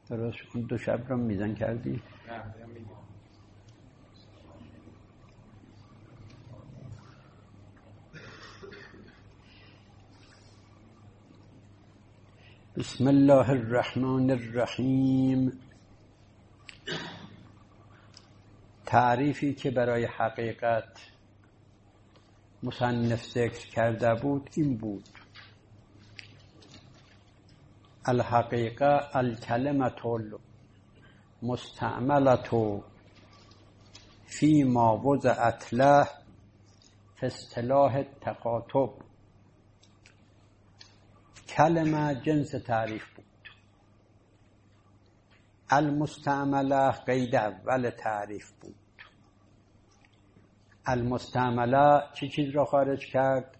درست اون دو شب رو میزن کردی؟ بسم الله الرحمن الرحیم. تعریفی که برای حقیقت مصنف ذکر کرده بود این بود: الحقیقه الکلمة المستعملة فيما وضعت له في اصطلاح التخاطب. کلمه جنس تعریف بود. المستعمله قید اول تعریف بود. المستعمله چه چیز را خارج کرد؟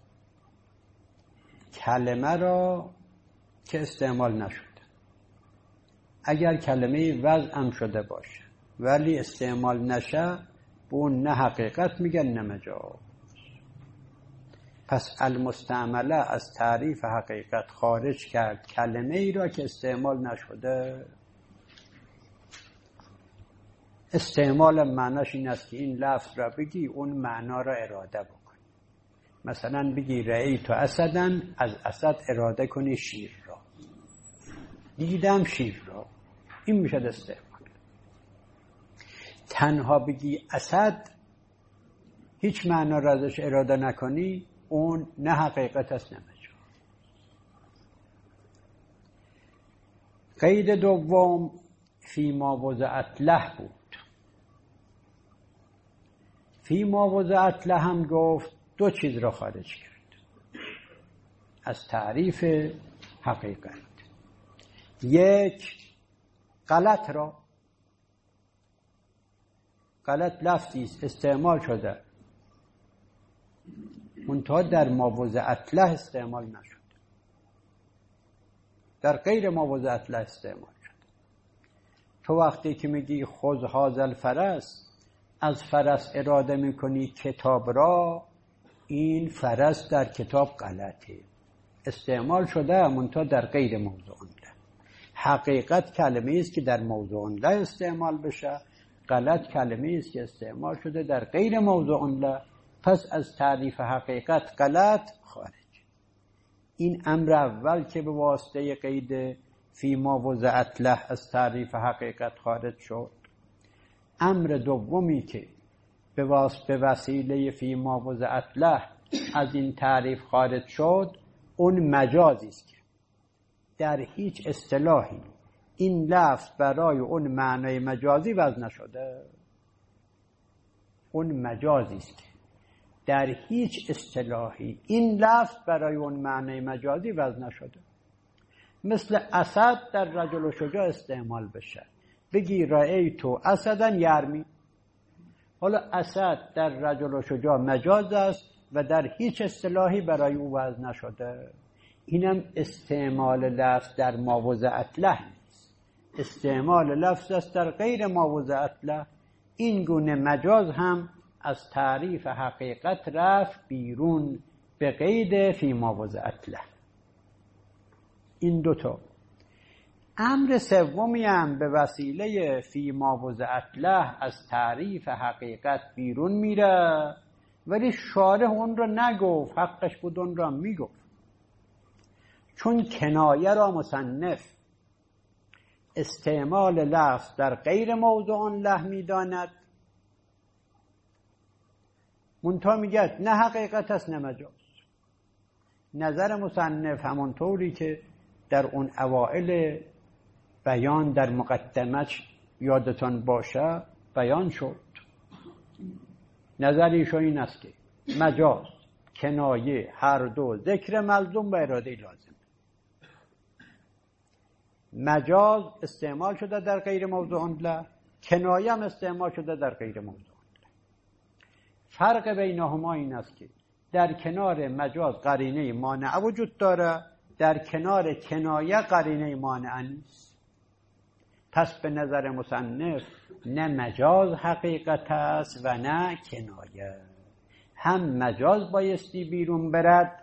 کلمه را که استعمال نشده. اگر کلمه وضع شده باشه ولی استعمال نشه، به اون نه حقیقت میگن نه مجاز. پس المستعمله از تعریف حقیقت خارج کرد کلمه ای را که استعمال نشده. استعمال معناش این است که این لفظ را بگی اون معنا را اراده بکن. مثلا بگی رأیت اسدا، از اسد اراده کنی شیر را. دیدم شیر را، این میشه استعمال. تنها بگی اسد، هیچ معنا را ازش اراده نکنی، اون نه حقیقت است نه مجاز. قید دوم فیما وضعت له بود. فیما وضعت له هم گفت دو چیز را خارج کرد از تعریف حقیقت. یک، غلط را. غلط لفظی است استعمال شده منتها در ما وضعت له استعمال نشد، در غیر ما وضعت له استعمال شد. تو وقتی که میگی خذ هذا الفرس، از فرس اراده میکنی کتاب را، این فرس در کتاب غلطه، استعمال شده منتها در غیر موضوع له. حقیقت کلمه است که در موضوع له استعمال بشه، غلط کلمه است که استعمال شده در غیر موضوع له. پس از تعریف حقیقت غلط خارج. این امر اول که به واسطه قید فیما وضعت له از تعریف حقیقت خارج شد. امر دومی که به وسیله فیما وضعت له از این تعریف خارج شد، اون مجازی است که در هیچ اصطلاحی این لفظ برای اون معنای مجازی وضع نشده. اون مجازی است که در هیچ اصطلاحی این لفظ برای اون معنای مجازی وضع نشده. مثل اسد در رجل و شجاع استعمال بشه، بگی رأیت اسدا یرمی. حالا اسد در رجل و شجاع مجاز است و در هیچ اصطلاحی برای او وضع نشده. اینم استعمال لفظ در ما وضعت له نیست، استعمال لفظ است در غیر ما وضعت له. این گونه مجاز هم از تعریف حقیقت رفت بیرون به قید فیما وضعت له. این دوتا. امر سومی هم به وسیله فیما وضعت له از تعریف حقیقت بیرون میره، ولی شارح اون را نگفت، حقش بود اون را میگفت. چون کنایه را مصنف استعمال لفظ در غیر موضوع له میداند، منتها میگه نه حقیقت است نه مجاز. نظر مصنف همونطوری که در اون اوائل بیان در مقدمش یادتان باشه بیان شد. نظریشو این است که مجاز، کنایه هر دو ذکر ملزوم و اراده لازم. مجاز استعمال شده در غیر موضوع له، کنایه هم استعمال شده در غیر موضوع له. فرق بینهما این است که در کنار مجاز قرینه مانع وجود داره، در کنار کنایه قرینه مانع نیست. پس به نظر مصنف نه مجاز حقیقت است و نه کنایه. هم مجاز بایستی بیرون برد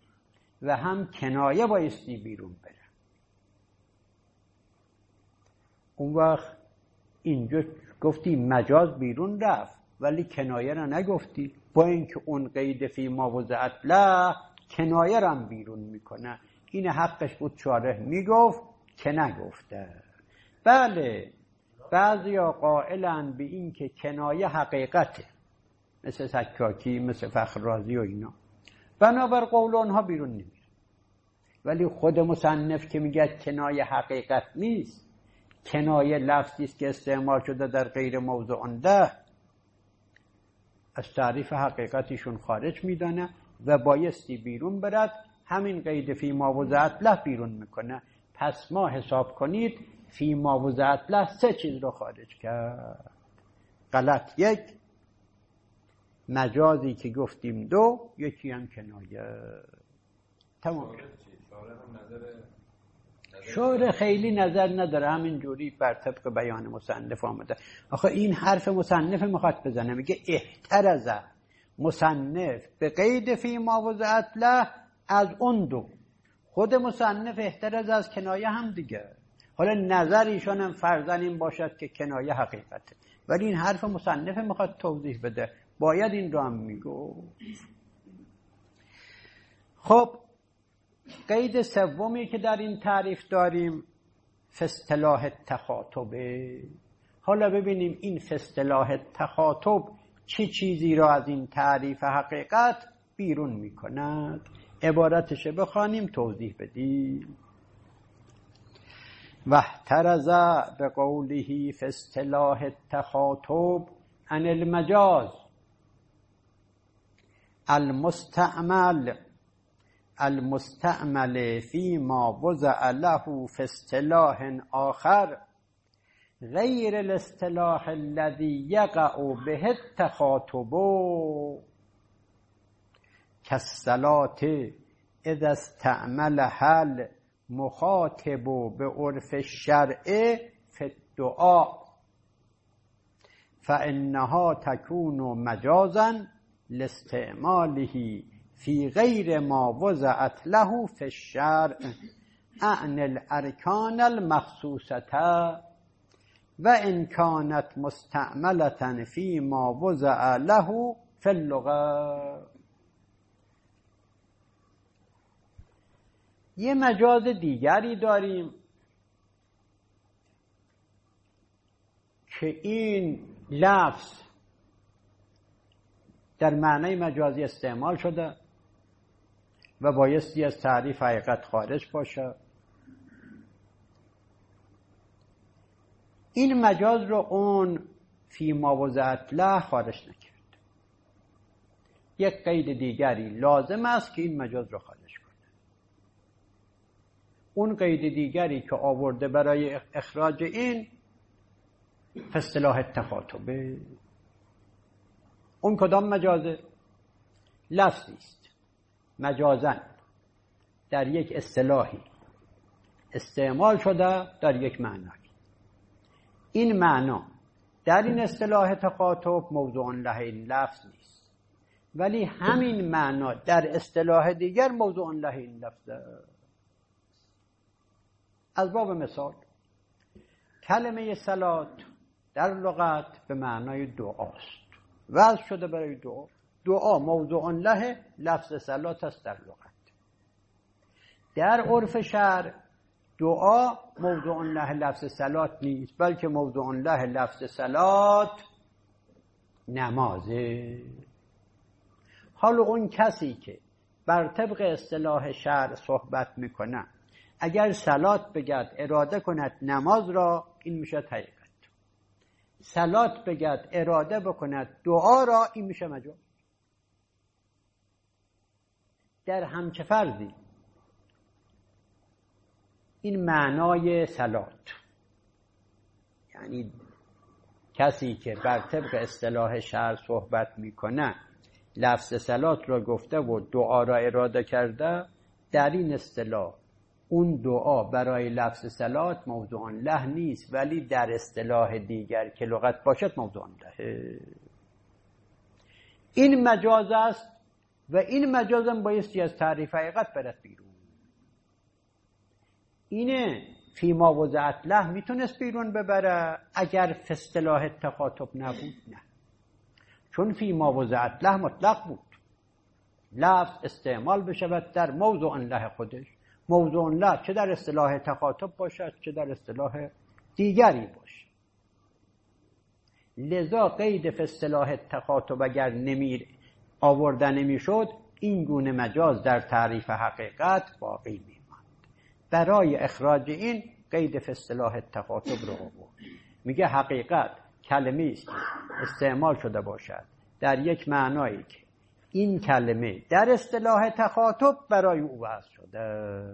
و هم کنایه بایستی بیرون برد. اون وقت اینجا گفتی مجاز بیرون رفت ولی کنایه را نگفتی، با اینکه اون قید فی ما وضعت له کنایه را بیرون میکنه. این حقش بود شارح میگفت که نگفته. بله بعضیا قائلن به این که کنایه حقیقته، مثل سکاکی، مثل فخررازی و اینا، بنابر قول آنها بیرون نمیره. ولی خود مصنف که میگه کنایه حقیقت نیست، کنایه لفظی است که استعمال شده در غیر موضوع ده، از تعریف حقیقتشون خارج میدانه و بایستی بیرون برد. همین قید فی ما وضعت له بیرون میکنه. پس ما حساب کنید فی ما وضعت له 3 چیز رو خارج کرد. غلط 1، مجازی که گفتیم 2، یکی هم کنایه. تمام. شعر خیلی نظر نداره، همین جوری بر طبق بیان مصنف آمده. آخه این حرف مصنف میخواد بزنه، میگه احترز مصنف به قید فی ما وضعت له از اون 2. خود مصنف احترز از کنایه هم دیگه. حالا نظر ایشان هم فرضاً این باشد که کنایه حقیقته، ولی این حرف مصنف میخواد توضیح بده، باید این رو هم میگو. خب قید سومی که در این تعریف داریم فاصطلاح تخاطبه. حالا ببینیم این فاصطلاح تخاطب چه چیزی را از این تعریف حقیقت بیرون میکند. عبارتش بخوانیم توضیح بدیم. واحترز بقوله فاصطلاح التخاطب عن المجاز المستعمل فيما وضع له في اصطلاح آخر غير الاصطلاح الذي يقع به التخاطب كالصلاة اذا استعملها المخاطب بعرف الشرع في الدعاء فإنها تكون مجازا لاستعماله في غير ما وضعت له في الشرع عن الأركان المخصوصة وإن كانت مستعملة فيما وضع له في اللغة. یه مجاز دیگری داریم که این لفظ در معنای مجازی استعمال شده و بایستی از تعریف حقیقت خارج باشه. این مجاز رو اون فی ما وضعت له خارج نکرد. یک قید دیگری لازم است که این مجاز رو خارج کنه. اون قید دیگری که آورده برای اخراج این اصطلاح التخاطبه. اون کدام مجازه؟ لفظی است مجازن در یک اصطلاحی استعمال شده در یک معنی. این معنا در این اصطلاح تخاطب موضوع له این لفظ نیست، ولی همین معنا در اصطلاح دیگر موضوع له این لفظ. از باب مثال کلمه صلات در لغت به معنای دعاست، وضع شده برای دعا. دعا موضوع له لفظ صلات است در لغت. در عرف شرع دعا موضوع له لفظ صلات نیست، بلکه موضوع له لفظ صلات نمازه. حالا اون کسی که بر طبق اصطلاح شرع صحبت میکنه اگر صلات بگد اراده کند نماز را، این میشه حقیقت. صلات بگد اراده بکند دعا را، این میشه مجاز. در همچه فرضی این معنای صلات، یعنی کسی که بر طبق اصطلاح شرع صحبت میکنه لفظ صلات را گفته و دعا را اراده کرده، در این اصطلاح اون دعا برای لفظ صلات موضوع له نیست، ولی در اصطلاح دیگر که لغت باشد موضوع له. این مجاز است و این مجاز هم بایستی از تعریف حقیقت برد بیرون. اینه فیما وضعت له میتونست بیرون ببره اگر فی اصطلاح تخاطب نبود؟ نه، چون فیما وضعت له مطلق بود. لفظ استعمال بشود در موضوع له خودش، موضوع له چه در اصطلاح تخاطب باشد چه در اصطلاح دیگری باشد. لذا قید فی اصطلاح تخاطب اگر آورده نمیشد، این گونه مجاز در تعریف حقیقت باقی میماند. برای اخراج این قید فی اصطلاح تخاطب رو آورد. میگه حقیقت کلمه است که استعمال شده باشد در یک معنایی که این کلمه در اصطلاح تخاطب برای او وضع شده.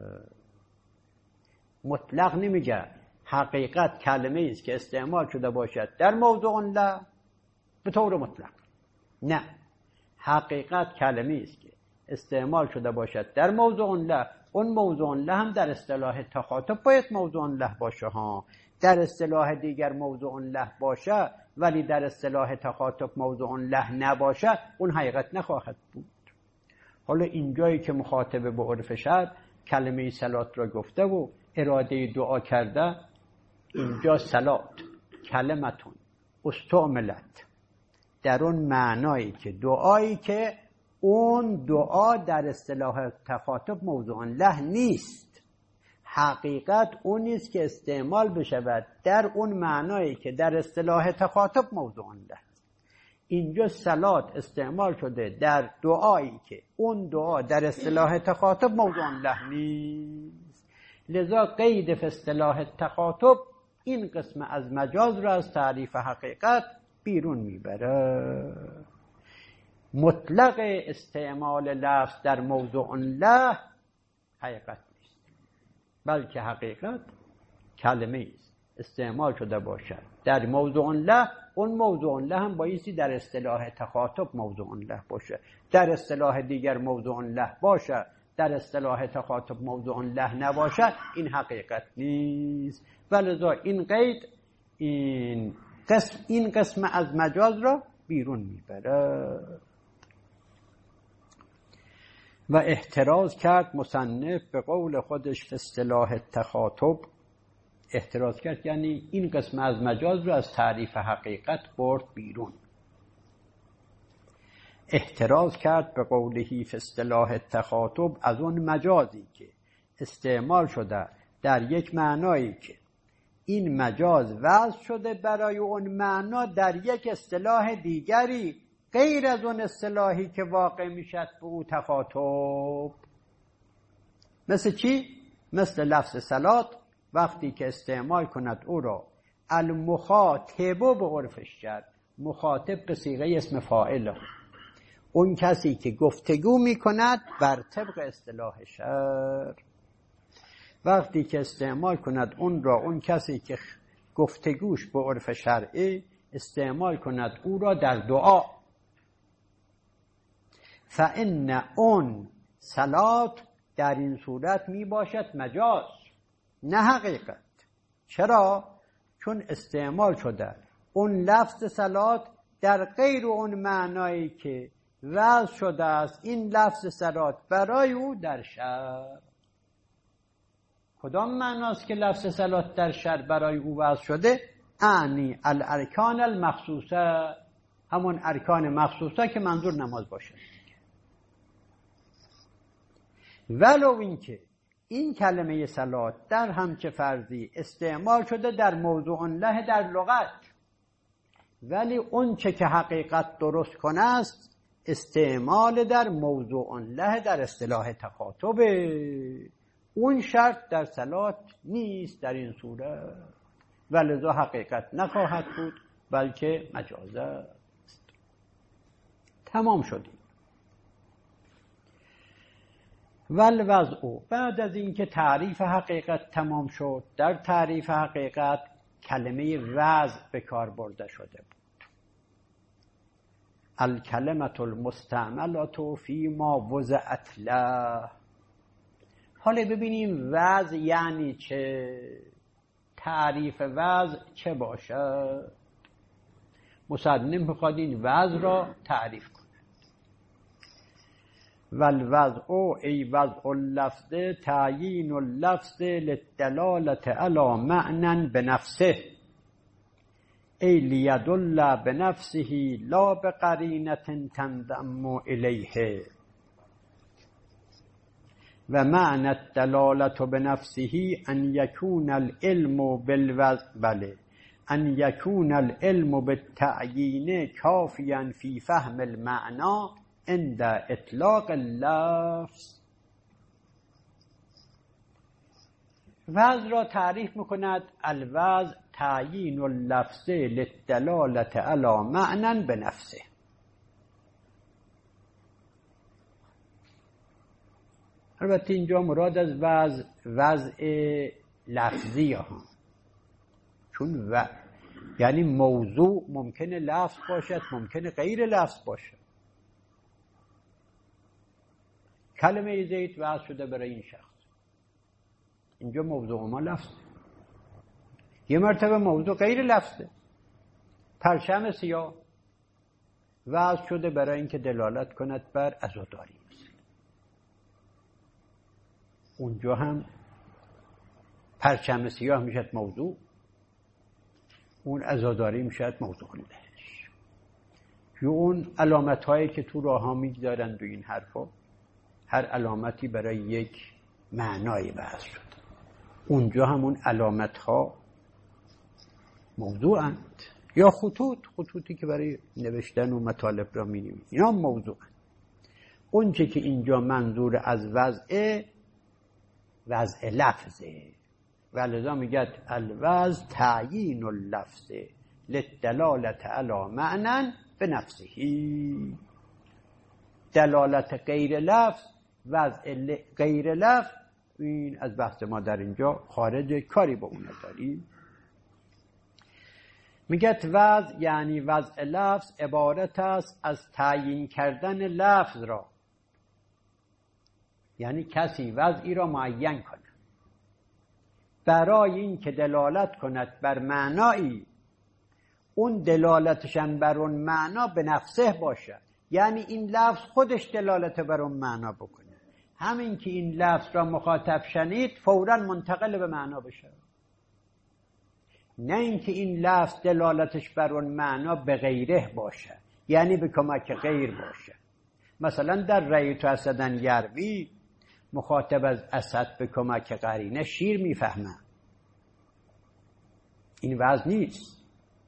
مطلق نمیگه حقیقت کلمه است که استعمال شده باشد در موضوع له به طور مطلق. نه، حقیقت کلمه است که استعمال شده باشد در موضوع له، اون موضوع له هم در اصطلاح تخاطب باید موضوع له باشه ها. در اصطلاح دیگر موضوع له باشه ولی در اصطلاح تخاطب موضوع له نباشه، اون حقیقت نخواهد بود. حالا اینجایی که مخاطب به عرف شرع کلمه صلات را گفته و اراده دعا کرده، اینجا صلات کلمتون استعملت در اون معنایی که دعایی که اون دعا در اصطلاح تخاطب موضوع له نیست. حقیقت اون نیست که استعمال بشود در اون معنایی که در اصطلاح تخاطب موضوع له. اینجا صلات استعمال شده در دعایی که اون دعا در اصطلاح تخاطب موضوع له نیست. لذا قید فی اصطلاح تخاطب این قسم از مجاز را از تعریف حقیقت بیرون میبره. مطلق استعمال لفظ در موضوع له حقیقت نیست، بلکه حقیقت کلمه است استعمال شده باشد در موضوع له، اون موضوع له هم بایستی در اصطلاح تخاطب موضوع له باشه، در اصطلاح دیگر موضوع له باشه، در اصطلاح تخاطب موضوع له نباشه، این حقیقت نیست. ولذا این قید این قسم از مجاز را بیرون میبره. و احتراز کرد مصنف به قول خودش فی اصطلاح تخاطب. احتراز کرد یعنی این قسم از مجاز را از تعریف حقیقت برد بیرون. احتراز کرد به قوله فی اصطلاح تخاطب از اون مجازی که استعمال شده در یک معنایی که این مجاز وضع شده برای اون معنا در یک اصطلاح دیگری غیر از اون اصطلاحی که واقع میشد به او تخاطب. مثل چی؟ مثل لفظ صلات وقتی که استعمال کند او را المخاطب به عرفش کرد. مخاطب به صیغه اسم فاعل، اون کسی که گفتگو میکند بر طبق اصطلاح شرع. وقتی که استعمال کند اون را اون کسی که گفتگوش به عرف شرعی استعمال کند او را در دعا، فإن اون صلات در این صورت می باشد مجاز نه حقیقت. چرا؟ چون استعمال شده اون لفظ صلات در غیر اون معنایی که وضع شده است این لفظ صلات برای او در شرع. کدام معناست که لفظ صلات در شرع برای او وضع شده؟ اعنی الارکان المخصوصه، همون ارکان مخصوصه که منظور نماز باشه. ولو اینکه این کلمه صلات در همچه فرضی استعمال شده در موضوع له در لغت، ولی اون چه که حقیقت درست کنه است استعمال در موضوع له در اصطلاح تخاطب. اون شرط در صلات نیست در این صورت، ولذا حقیقت نخواهد بود بلکه مجاز است. تمام شدیم. والوضع، بعد از اینکه تعریف حقیقت تمام شد، در تعریف حقیقت کلمه وضع به کار برده شده بود. الکلمة المستعملة فی ما وضعت له. حالا ببینیم وضع یعنی چه، تعریف وضع چه باشه. مصنف میخواد این وضع را تعریف کنه. والوضع ای وضع اللفظ تعیین اللفظ للدلالة علی معنی بنفسه ای لیدل بنفسه لا بقرینة تنضم الیه و معنی الدلالة بنفسه ان یکون العلم بالوضع ان یکون العلم بالتعیین کافیا فی فهم المعنی عند اطلاق اللفظ. وضع را تعریف میکند الوضع تعیین اللفظ للدلالة علی معنی بنفسه. البته اینجا مراد از وضع لفظی ها، چون یعنی موضوع ممکنه لفظ باشد، ممکنه غیر لفظ باشد. کلمه زید وضع شده برای این شخص، اینجا موضوع ما لفظه. یه مرتبه موضوع غیر لفظه، پرچم سیاه وضع شده برای اینکه دلالت کند بر عزاداری، اونجا هم پرچم سیاه میشد موضوع، اون عزاداری میشد موضوع لهش. یا اون علامت هایی که تو راه ها میگذارن دو این حرفا، هر علامتی برای یک معنایی بحث شد، اونجا همون علامت ها موضوعند. یا خطوطی که برای نوشتن و مطالب را می نویسند، اینا موضوعند. اون چه که اینجا منظور از وضع لفظه، ولذا میگه الوضع تعیین اللفظ للدلالة علی معنی بنفسه. دلالت غیر لفظ، وضع غیر لفظ، این از بحث ما در اینجا خارج، کاری با اون نداریم. میگه وضع یعنی وضع لفظ عبارت است از تعیین کردن لفظ را، یعنی کسی وضعی را معین کند برای این که دلالت کند بر معنایی، اون دلالتشن بر اون معنا به نفسه باشد، یعنی این لفظ خودش دلالت بر اون معنا بکنه، همین که این لفظ را مخاطب شنید فوراً منتقل به معنا بشه، نه اینکه این لفظ دلالتش بر اون معنا به غیره باشه، یعنی به کمک غیر باشه. مثلا در رأیت اسدا یروی مخاطب از اسد به کمک قرینه شیر میفهمه، این وضع نیست.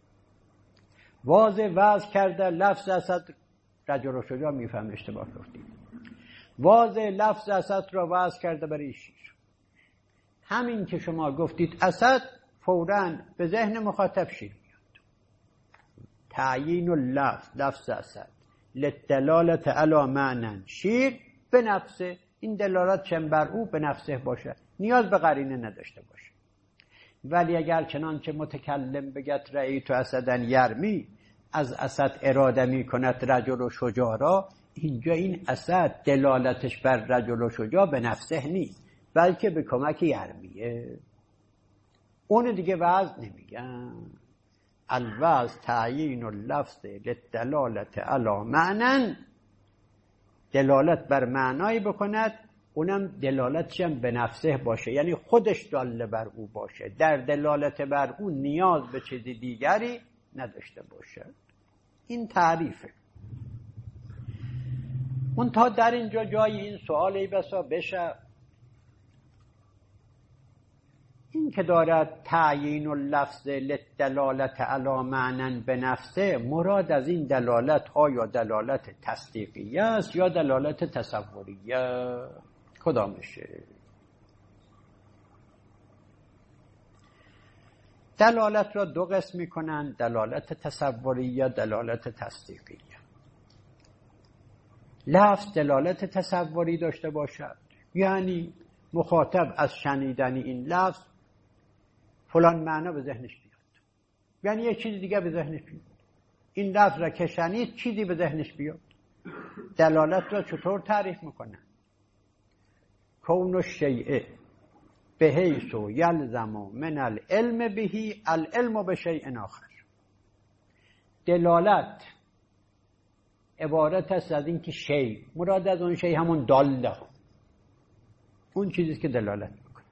وضع کرده لفظ اسد رجل و شجاع میفهمه، اشتباه گفتید. لفظ اسد را وضع کرده برای شیر، همین که شما گفتید اسد فوراً به ذهن مخاطب شیر میاد. تعیین لفظ اسد للدلالة علی معنی شیر به نفسه، این دلالت چن بر او به نفسه باشه، نیاز به قرینه نداشته باشه. ولی اگر چنانچه متکلم بگد رأیت اسدا یرمی، از اسد اراده می کند رجل و شجاع را، اینجا این اسد دلالتش بر رجل و شجاع به نفسه نیست، بلکه به کمک یرمیه. اون دیگه وضع نمیگن. الوضع تعیین اللفظ للدلالة علی معنی، دلالت بر معنایی بکند، اونم دلالتش هم به نفسه باشه، یعنی خودش داله بر او باشه، در دلالت بر او نیاز به چیز دیگری نداشته باشه. این تعریفه. اون تا در اینجا جای این سوالی بسا بشه، این که دارد تعیین اللفظ للدلالة علی معنی به نفسه، مراد از این دلالت آیا دلالت تصدیقیه است یا دلالت تصوریه؟ کدامشه؟ دلالت را دو قسم میکنن، دلالت تصوریه، دلالت تصدیقیه. لفظ دلالت تصوری داشته باشد، یعنی مخاطب از شنیدن این لفظ فلان معنا به ذهنش بیاد، یعنی یک چیز دیگه به ذهنش بیاد. این لفظ را که شنید چیزی به ذهنش بیاد. دلالت را چطور تعریف میکنن؟ کون الشیء بحیث یلزم من العلم به العلم بشیء آخر. دلالت عبارت است از اینکه شی، مراد از اون شی همون داله، اون چیزی که دلالت میکنه.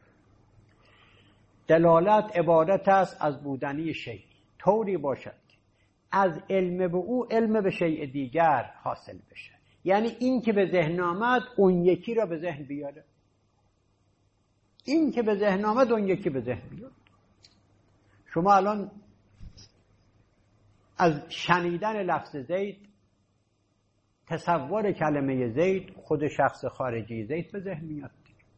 دلالت عبارت است از بودنی شی، طوری باشد که از علم به او علم به شیء دیگر حاصل بشه. یعنی این که به ذهن آمد اون یکی را به ذهن بیاره، این که به ذهن آمد اون یکی به ذهن بیاره. شما الان از شنیدن لفظ زید، تصور کلمه زید، خود شخص خارجی زید به ذهن میاد.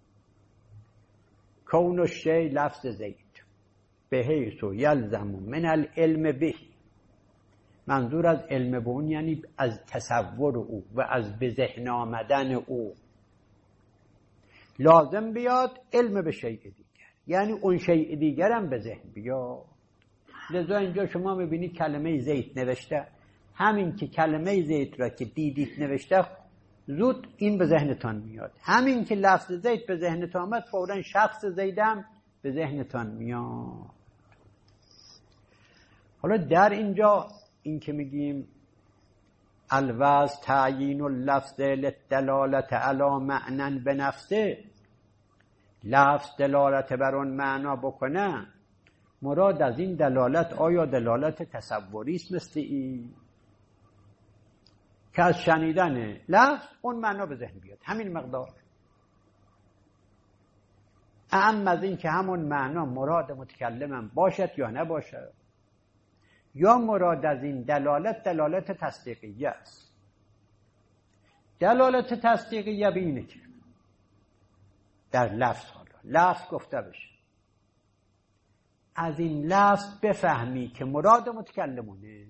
کون الشیء لفظ زید بحیث یلزم من العلم به، منظور از علم به اون یعنی از تصور او و از به ذهن آمدن او لازم بیاد علم به شیء دیگر، یعنی اون شیء دیگر هم به ذهن بیاد. لذا اینجا شما میبینید کلمه زید نوشته، همین که کلمه زید را که دیدید نوشته زود این به ذهنتان میاد. همین که لفظ زید به ذهنتان آمد فوراً شخص زیدم به ذهنتان میاد. حالا در اینجا این که میگیم الوز تعیین اللفظ للدلالت علی معنی بنفسه، لفظ دلالت بر اون معنا بکنه، مراد از این دلالت آیا دلالت تصوری است مثل این که از شنیدن لفظ اون معنا به ذهن بیاد، همین مقدار، اهم از این که همون معنا مراد متکلمم باشد یا نباشد، یا مراد از این دلالت تصدیقیه است. دلالت تصدیقیه به اینه که در لفظ، حالا لفظ گفته بشه، از این لفظ بفهمی که مراد متکلمونه.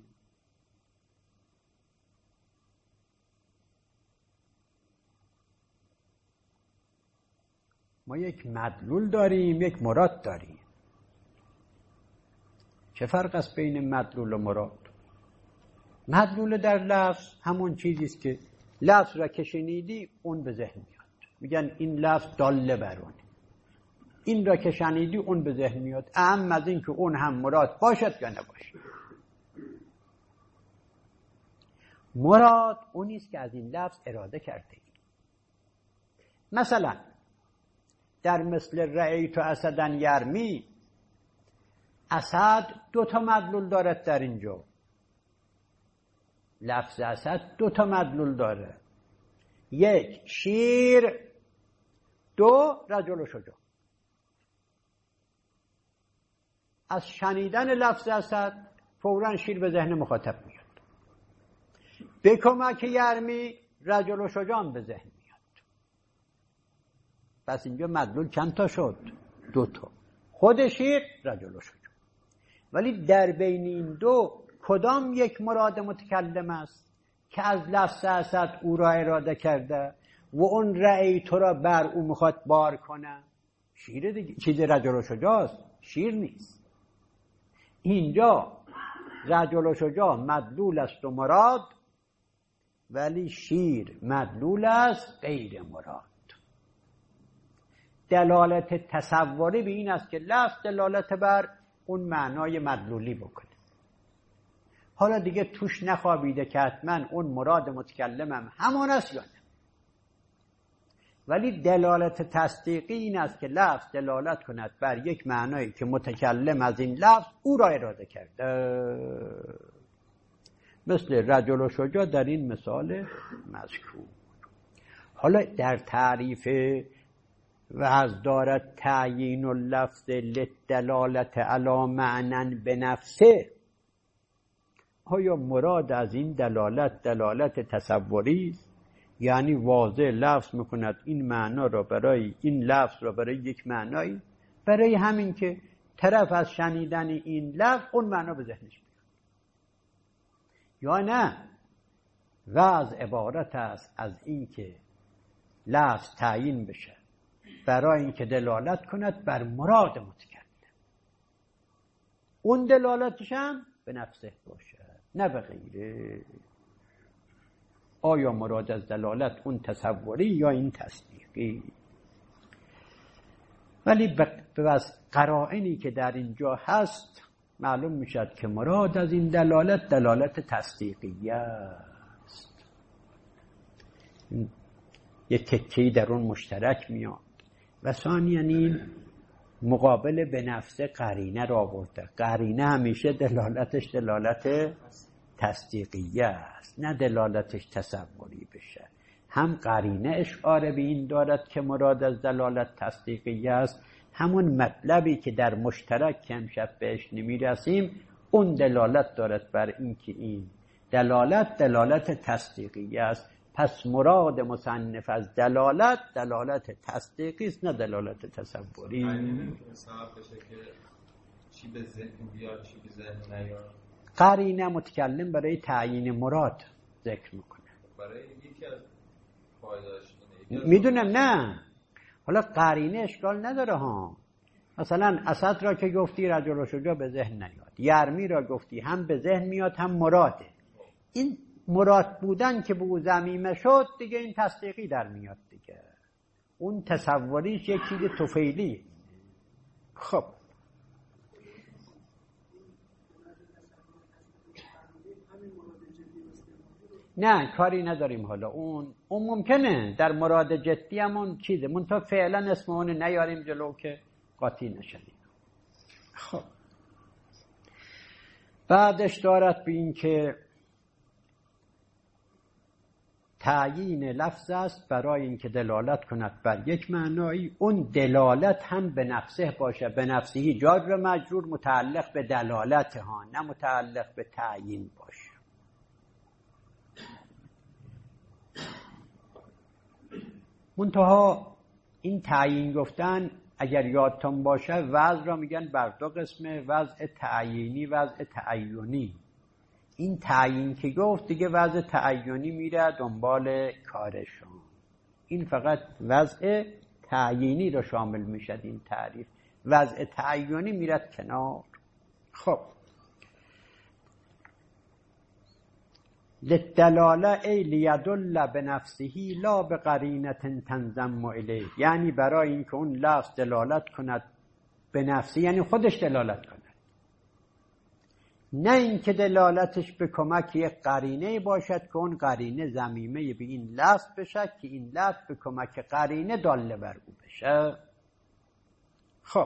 ما یک مدلول داریم، یک مراد داریم. چه فرق است بین مدلول و مراد؟ مدلول در لفظ همون چیزی است که لفظ را که شنیدی اون به ذهن میاد، میگن این لفظ داله بر اون، این را که شنیدی اون به ذهن میاد، اهم از این که اون هم مراد باشد یا نباشد. مراد اونی است که از این لفظ اراده کرده ای. مثلا در مثل رأیت اسدا یرمی، اسد دو تا مدلول دارد. در اینجا لفظ اسد دو تا مدلول داره، یک شیر، دو رجل شجاع. از شنیدن لفظ اسد فوراً شیر به ذهن مخاطب میاد، به کمک یرمی رجل شجاع به ذهن میاد. پس اینجا مدلول چند تا شد؟ دو تا، خود شیر، رجل شجاع. ولی در بین این دو کدام یک مراد متکلم است که از لفظ اسد او را اراده کرده و اون رأی تو را بر او میخواد بار کنه؟ شیر دیگه، چیز رجل شجاع است، شیر نیست. اینجا رجل شجاع مدلول است و مراد، ولی شیر مدلول است غیر مراد. دلالت تصوری به این است که لفظ دلالت بر اون معنای مدلولی بکنه. حالا دیگه توش نخوابیده که حتما اون مراد متکلمم همان است یا نه، ولی دلالت تصدیقی این است که لفظ دلالت کند بر یک معنایی که متکلم از این لفظ او را اراده کرده، مثل رجل و شجاع در این مثال مذکور. حالا در تعریف و از دارد تعیین اللفظ للدلالت علی معنی بنفسه، آیا مراد از این دلالت تصوری است؟ یعنی واضح لفظ میکند این معنا را برای این لفظ را برای یک معنایی، برای همین که طرف از شنیدن این لفظ اون معنا به ذهنش میاد، یا نه وضع عبارت است از این که لفظ تعیین بشه برای اینکه دلالت کند بر مراد متکلم، اون دلالتش هم به نفسه باشه نه به غیره. آیا مراد از دلالت اون تصوری یا این تصدیقی؟ ولی به قرائنی که در اینجا هست معلوم میشد که مراد از این دلالت تصدیقی است. یه تکه‌ای در اون مشترک میاد. و ثانیاً این مقابل به نفسه قرینه را آورده. قرینه همیشه دلالتش دلالت تصدیقیه است، نه دلالتش تصوری بشه. هم قرینه اشاره به این دارد که مراد از دلالت تصدیقیه است، همون مطلبی که در مشترک که امشب بهش نمیرسیم اون دلالت دارد بر این که این دلالت تصدیقیه است. پس مراد مصنف از دلالت تصدیقی است، نه دلالت تصوری. سبب بشه که چی به ذهن بیاد چی به ذهن نیاد. قرینه متکلم برای تعیین مراد ذکر میکنه. برای یکی از فایده‌اش میدونم نه. حالا قرینه اشکال نداره ها. مثلا اسد را که گفتی رجل و شجاع به ذهن نیاد، یرمی را گفتی هم به ذهن میاد هم مراده. این مراد بودن که به او ضمیمه شد دیگه این تصدیقی در میاد دیگه. اون تصوریش یک چیز طفیلی. خب نه کاری نداریم. حالا اون ممکنه در مراد جدی همون چیزه، منتها فعلا اسم اون نیاریم جلو که قاطی نشدیم. خب بعدش دارد به این که تعیین لفظ است برای اینکه دلالت کند بر یک معنایی، اون دلالت هم به نفسه باشه، به نفسهی جار و مجرور متعلق به دلالت ها، نه متعلق به تعیین باشه. منتها این تعیین گفتن اگر یادتون باشه وضع را میگن بر دو قسمه، وضع تعیینی، وضع تعیینی. این تعیین که گفت دیگه وضع تعیینی میره دنبال کارشون. این فقط وضع تعیینی رو شامل میشد این تعریف، وضع تعیینی میرد کنار. خب للدلاله ای لیدل بنفسه لا بقرینه تنضم الیه، یعنی برای اینکه اون لفظ دلالت کند به نفسه، یعنی خودش دلالت کند، نه اینکه دلالتش به کمک یک قرینه باشد که اون قرینه ضمیمه به این لفظ بشه که این لفظ به کمک قرینه داله بر او بشه. خب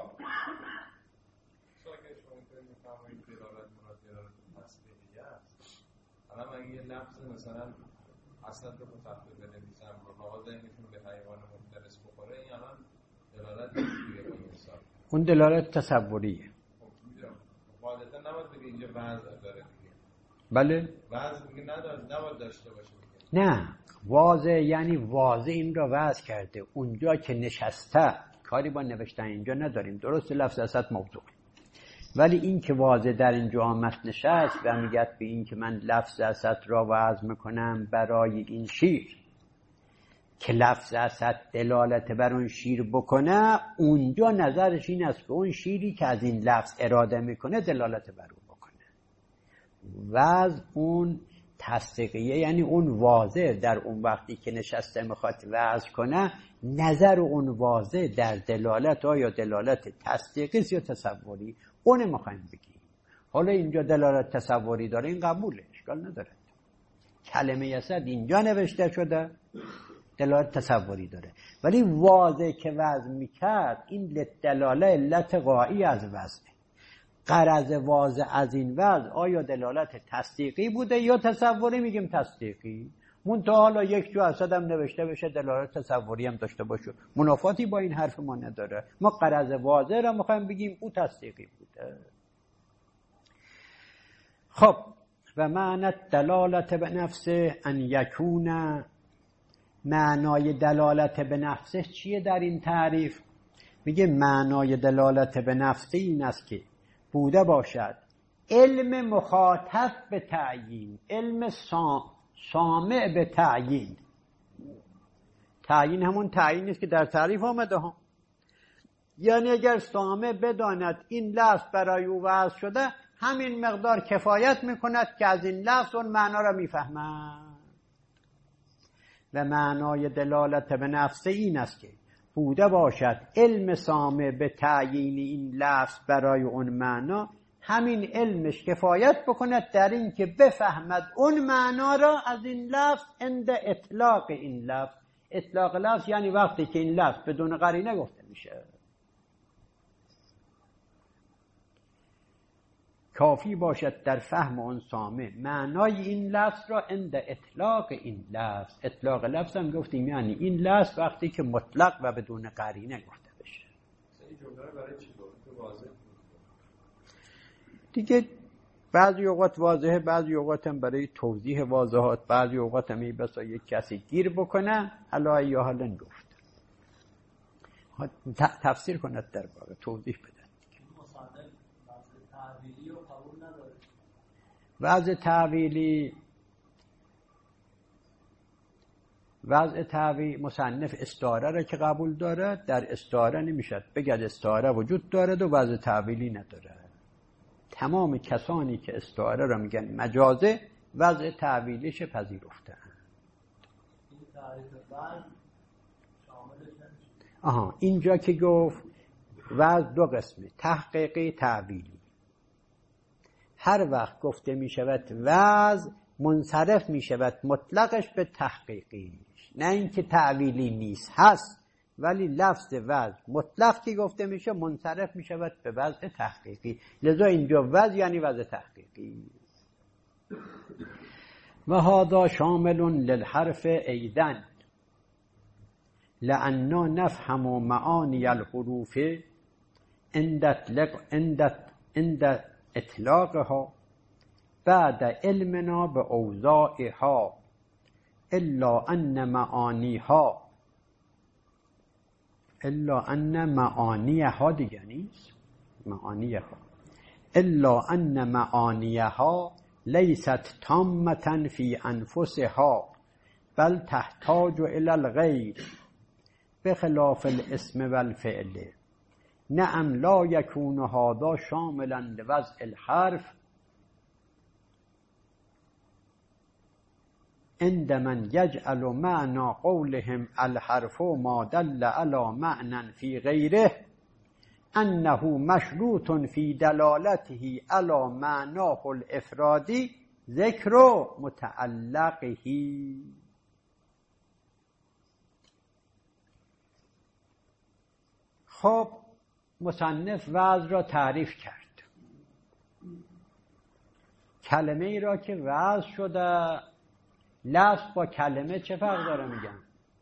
الان اگه یه لفظ مثلا اصلا رو تخفیف بنویسم رو مواضع میتونه به حیوان مفترس بخوره، این الان دلالت نمیشه به این حساب. اون دلالت تصوریه. قاعدتا نباید بگه اینجا وضع داره دیگه. بله وضع میگه نباید داشته باشه دیگه. نه واضح یعنی واضح این را وضع کرده، اونجا که نشسته کاری با نوشتن اینجا نداریم. درست لفظ اسد موضوع، ولی این که واضح در اینجا آمد نشست و میگد به این که من لفظ اسد را وضع میکنم برای این شیر که لفظ اسد دلالت بر اون شیر بکنه، اونجا نظرش این است که اون شیری که از این لفظ اراده میکنه دلالت بر اون بکنه. وضع اون تصدیقیه، یعنی اون واضح در اون وقتی که نشسته میخواد وضع کنه، نظر اون واضح در دلالت آیا دلالت تصدیقی یا تصوری، اون میخوایم بگیم. حالا اینجا دلالت تصوری داره، این قبوله، اشکال نداره. کلمه اسد اینجا نوشته شده دلالت تصوری داره، ولی واضح که وضع میکرد این دلاله علت غایی از وضعه. غرض واضح از این وضع آیا دلالت تصدیقی بوده یا تصوری؟ میگیم تصدیقی. منتها حالا یک جو اسد هم نوشته بشه دلالت تصوری هم داشته باشه، منافاتی با این حرف ما نداره. ما غرض واضح را میخوایم بگیم او تصدیقی بوده. خب و معنی دلالت به نفسه ان یکون، معنای دلالت به نفسه چیه در این تعریف؟ میگه معنای دلالت به نفسه این است که بوده باشد علم مخاطب به تعیین، علم سامع به تعیین. تعیین همون تعیین است که در تعریف آمده ها، یعنی اگر سامع بداند این لفظ برای او وضع شده، همین مقدار کفایت میکند که از این لفظ اون معنا را میفهمد. و معنای دلالت به نفسه این است که بوده باشد علم سامع به تعیین این لفظ برای اون معنا، همین علمش کفایت بکند در این که بفهمد اون معنا را از این لفظ عند اطلاق این لفظ. اطلاق لفظ یعنی وقتی که این لفظ بدون قرینه گفته میشه. کافی باشد در فهم اون سامع معنای این لفظ را عند اطلاق این لفظ. اطلاق لفظ هم گفتیم یعنی این لفظ وقتی که مطلق و بدون قرینه گفته بشه. این جمله رو برای چی گفت؟ واضح دیگه بعضی اوقات واضحه، بعضی اوقات هم برای توضیح واضحات، بعضی اوقات هم بسا یک کسی گیر بکنه علا یا حالا گفت تفسیر کند در واقع توضیح بده. وضع تعویلی مصنف استعاره را که قبول داره، در استعاره نمیشد بگد استعاره وجود دارد و وضع تعویلی نداره. تمام کسانی که استعاره را میگن مجازه وضع تعویلیش پذیرفتن. اینجا که گفت وضع دو قسمه، تحقیقی تعویلی. هر وقت گفته می شود وضع منصرف می شود مطلقش به تحقیقیش، نه اینکه تعویلی نیست، هست ولی لفظ وضع مطلق که گفته میشه منصرف می شود به وضع تحقیقی. لذا اینجا وضع یعنی وضع تحقیقی. و هذا شامل للحرف ایدن لأننا نفهم معانی الحروف عند اطلاقها بعد علمنا به اوضاعها الا ان معانیها دیگه نیست، الا ان معانیها لیست تامة فی انفسها بل تحتاج الى الغیر بخلاف الاسم والفعل. نعم لا يكون هذا شاملا لوضع الحرف عند من يجعل معنى قولهم الحرف ما دل على معنى في غيره أنه مشروط في دلالته على معناه الإفرادي ذكر متعلقه. خب مصنف وضع را تعریف کرد. کلمه ای را که وضع شده، لفظ با کلمه چه فرق داره میگن؟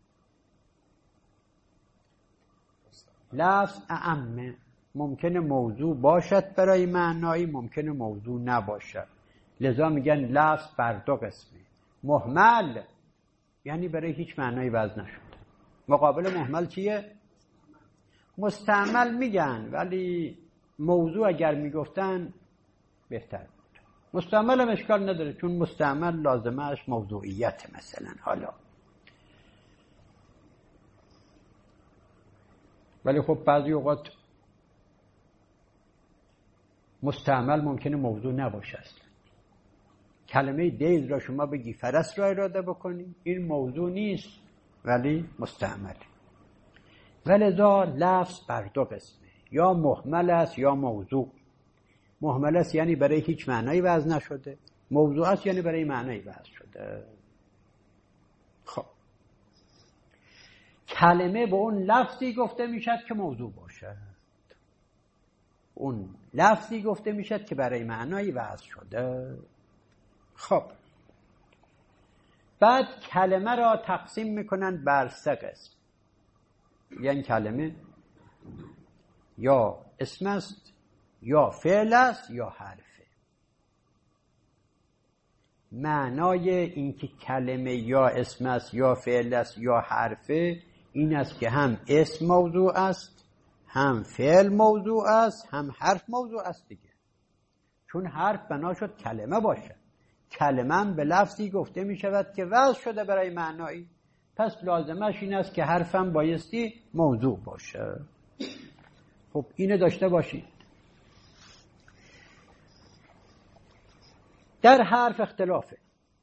لفظ اعمه، ممکنه موضوع باشد برای معنایی، ممکنه موضوع نباشد. لذا میگن لفظ بر دو قسمه. مهمل یعنی برای هیچ معنایی وضع نشده. مقابل مهمل چیه؟ مستعمل میگن، ولی موضوع اگر میگفتن بهتر بود. مستعمل هم اشکال نداره چون مستعمل لازمش موضوعیت مثلا. حالا ولی خب بعضی اوقات مستعمل ممکنه موضوع نباشه اصلا. کلمه دیز را شما بگی فرس را اراده بکنی، این موضوع نیست ولی مستعمل. ولذا لفظ بر دو قسمه، یا مهمل است یا موضوع. مهمل است یعنی برای هیچ معنایی وضع نشده، موضوع است یعنی برای معنایی وضع شده. خب کلمه به اون لفظی گفته میشد که موضوع باشد، اون لفظی گفته میشد که برای معنایی وضع شده. خب بعد کلمه را تقسیم میکنند بر سه قسم. یعنی کلمه یا اسم است یا فعل است یا حرفه. معنای اینکه کلمه یا اسم است یا فعل است یا حرفه این است که هم اسم موضوع است، هم فعل موضوع است، هم حرف موضوع است دیگه. چون حرف بنا شد کلمه باشه، کلمه هم به لفظی گفته می شود که وضع شده برای معنایی، پس لازمش این است که حرفم بایستی موضوع باشه. خب اینو داشته باشید. در حرف اختلافه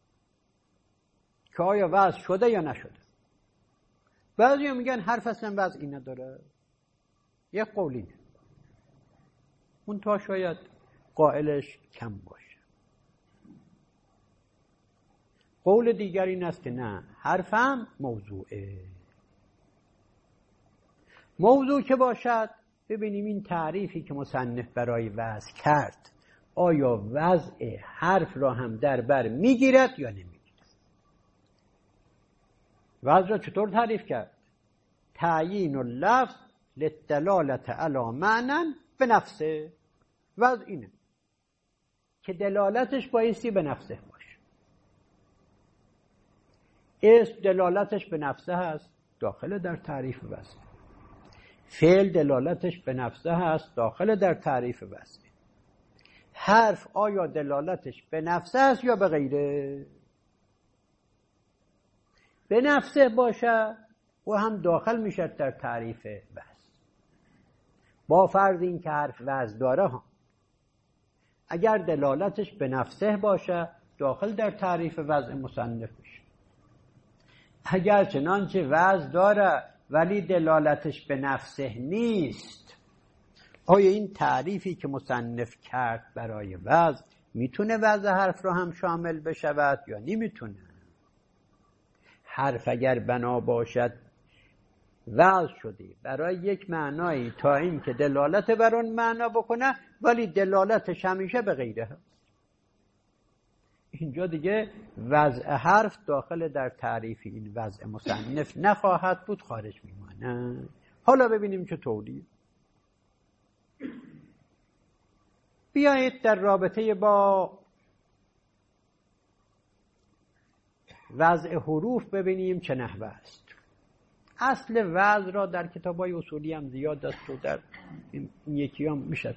که آیا وضع شده یا نشده. بعضی هم میگن حرف اصلا وضعی نداره، یک قولینه. اون تا شاید قائلش کم باشه. قول دیگر این است که نه، حرفم موضوعه. موضوع که باشد، ببینیم این تعریفی که مصنف برای وضع کرد آیا وضع حرف را هم در بر میگیرد یا نمیگیرد. وضع را چطور تعریف کرد؟ تعیین اللفظ للدلالت علی معنی به نفسه. وضع اینه که دلالتش بایستی به نفسه باشه. اسم دلالتش به نفسه هست، داخل در تعریف وضع. فعل دلالتش به نفسه هست، داخل در تعریف وضع. حرف آیا دلالتش به نفسه هست یا به غیره؟ به نفسه باشه و هم داخل میشه در تعریف وضع. با فرض این که حرف وضع داره ها، اگر دلالتش به نفسه باشه داخل در تعریف وضع مصنف میشه. اگر چنانچه وضع داره ولی دلالتش به نفسه نیست، آیا این تعریفی که مصنف کرد برای وضع میتونه وضع حرف رو هم شامل بشود یا نمیتونه؟ حرف اگر بنا باشد وضع شده برای یک معنایی تا این که دلالت بر اون معنا بکنه ولی دلالتش همیشه به غیره هست، اینجا دیگه وضع حرف داخل در تعریف این وضع مصنف نخواهد بود، خارج میمانه. حالا ببینیم چطوری. بیایید در رابطه با وضع حروف ببینیم چه نحوه است. اصل وضع را در کتاب‌های اصولی هم زیاد است و در این یکی هم میشد.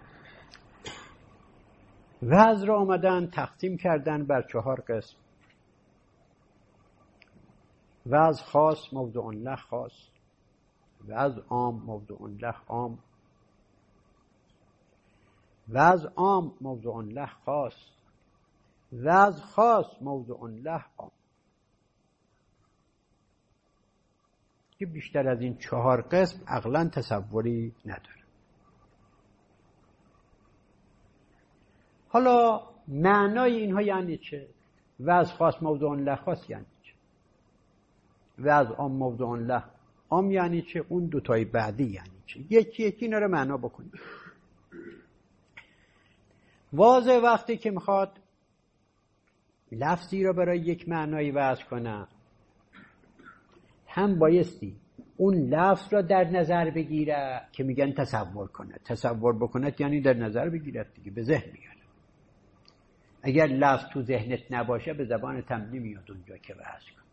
وضع را آمدن تقسیم کردن بر 4 قسم. وضع خاص، موضوع له خاص. وضع عام، موضوع له عام. وضع عام، موضوع له خاص. وضع خاص، موضوع له عام. که بیشتر از این 4 قسم عقلاً تصوری نداره. حالا معنای اینها یعنی چه؟ وضع خاص موضوع له خاص یعنی چه؟ وضع عام موضوع له عام یعنی چه؟ اون دوتای بعدی یعنی چه؟ یکی اینا رو معنا بکنید. واضح وقتی که میخواد لفظی رو برای یک معنایی وضع کنه، هم بایستی اون لفظ را در نظر بگیره که میگن تصور کنه. تصور بکنه یعنی در نظر بگیرد دیگه، به ذهن میاد. اگر لفظ تو ذهنت نباشه به زبان تملی میاد اونجا که وضع کن.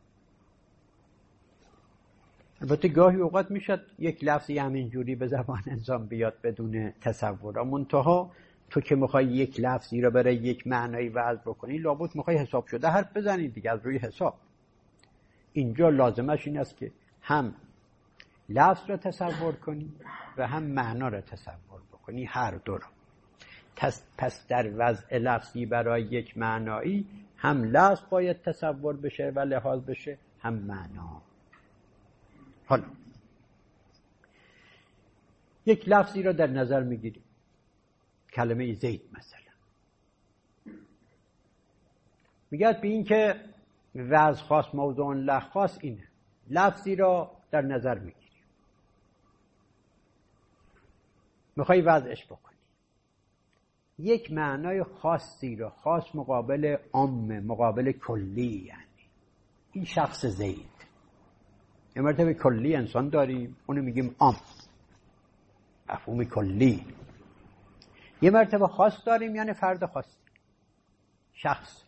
البته گاهی اوقات میشد یک لفظی همینجوری به زبان انسان بیاد بدون تصور. منتها تو که میخوای یک لفظی را برای یک معنایی وضع بکنی لابد میخوای حساب شده حرف بزنی دیگه، از روی حساب. اینجا لازمش این است که هم لفظ را تصور کنی و هم معنا را تصور بکنی، هر دو را. پس در وضع لفظی برای یک معنایی هم لفظ باید تصور بشه و لحاظ بشه، هم معنا. حالا یک لفظی را در نظر میگیری، کلمه زید مثلا، میگه به این که وضع خاص موضوع له خاص اینه. لفظی را در نظر میگیری، میخوای وضعش بکنی، یک معنای خاصی را، خاص مقابل عام، مقابل کلی، یعنی این شخص زید. یه مرتبه کلی انسان داریم، اونو میگیم عام، مفهوم کلی. یه مرتبه خاص داریم، یعنی فرد خاص، شخص.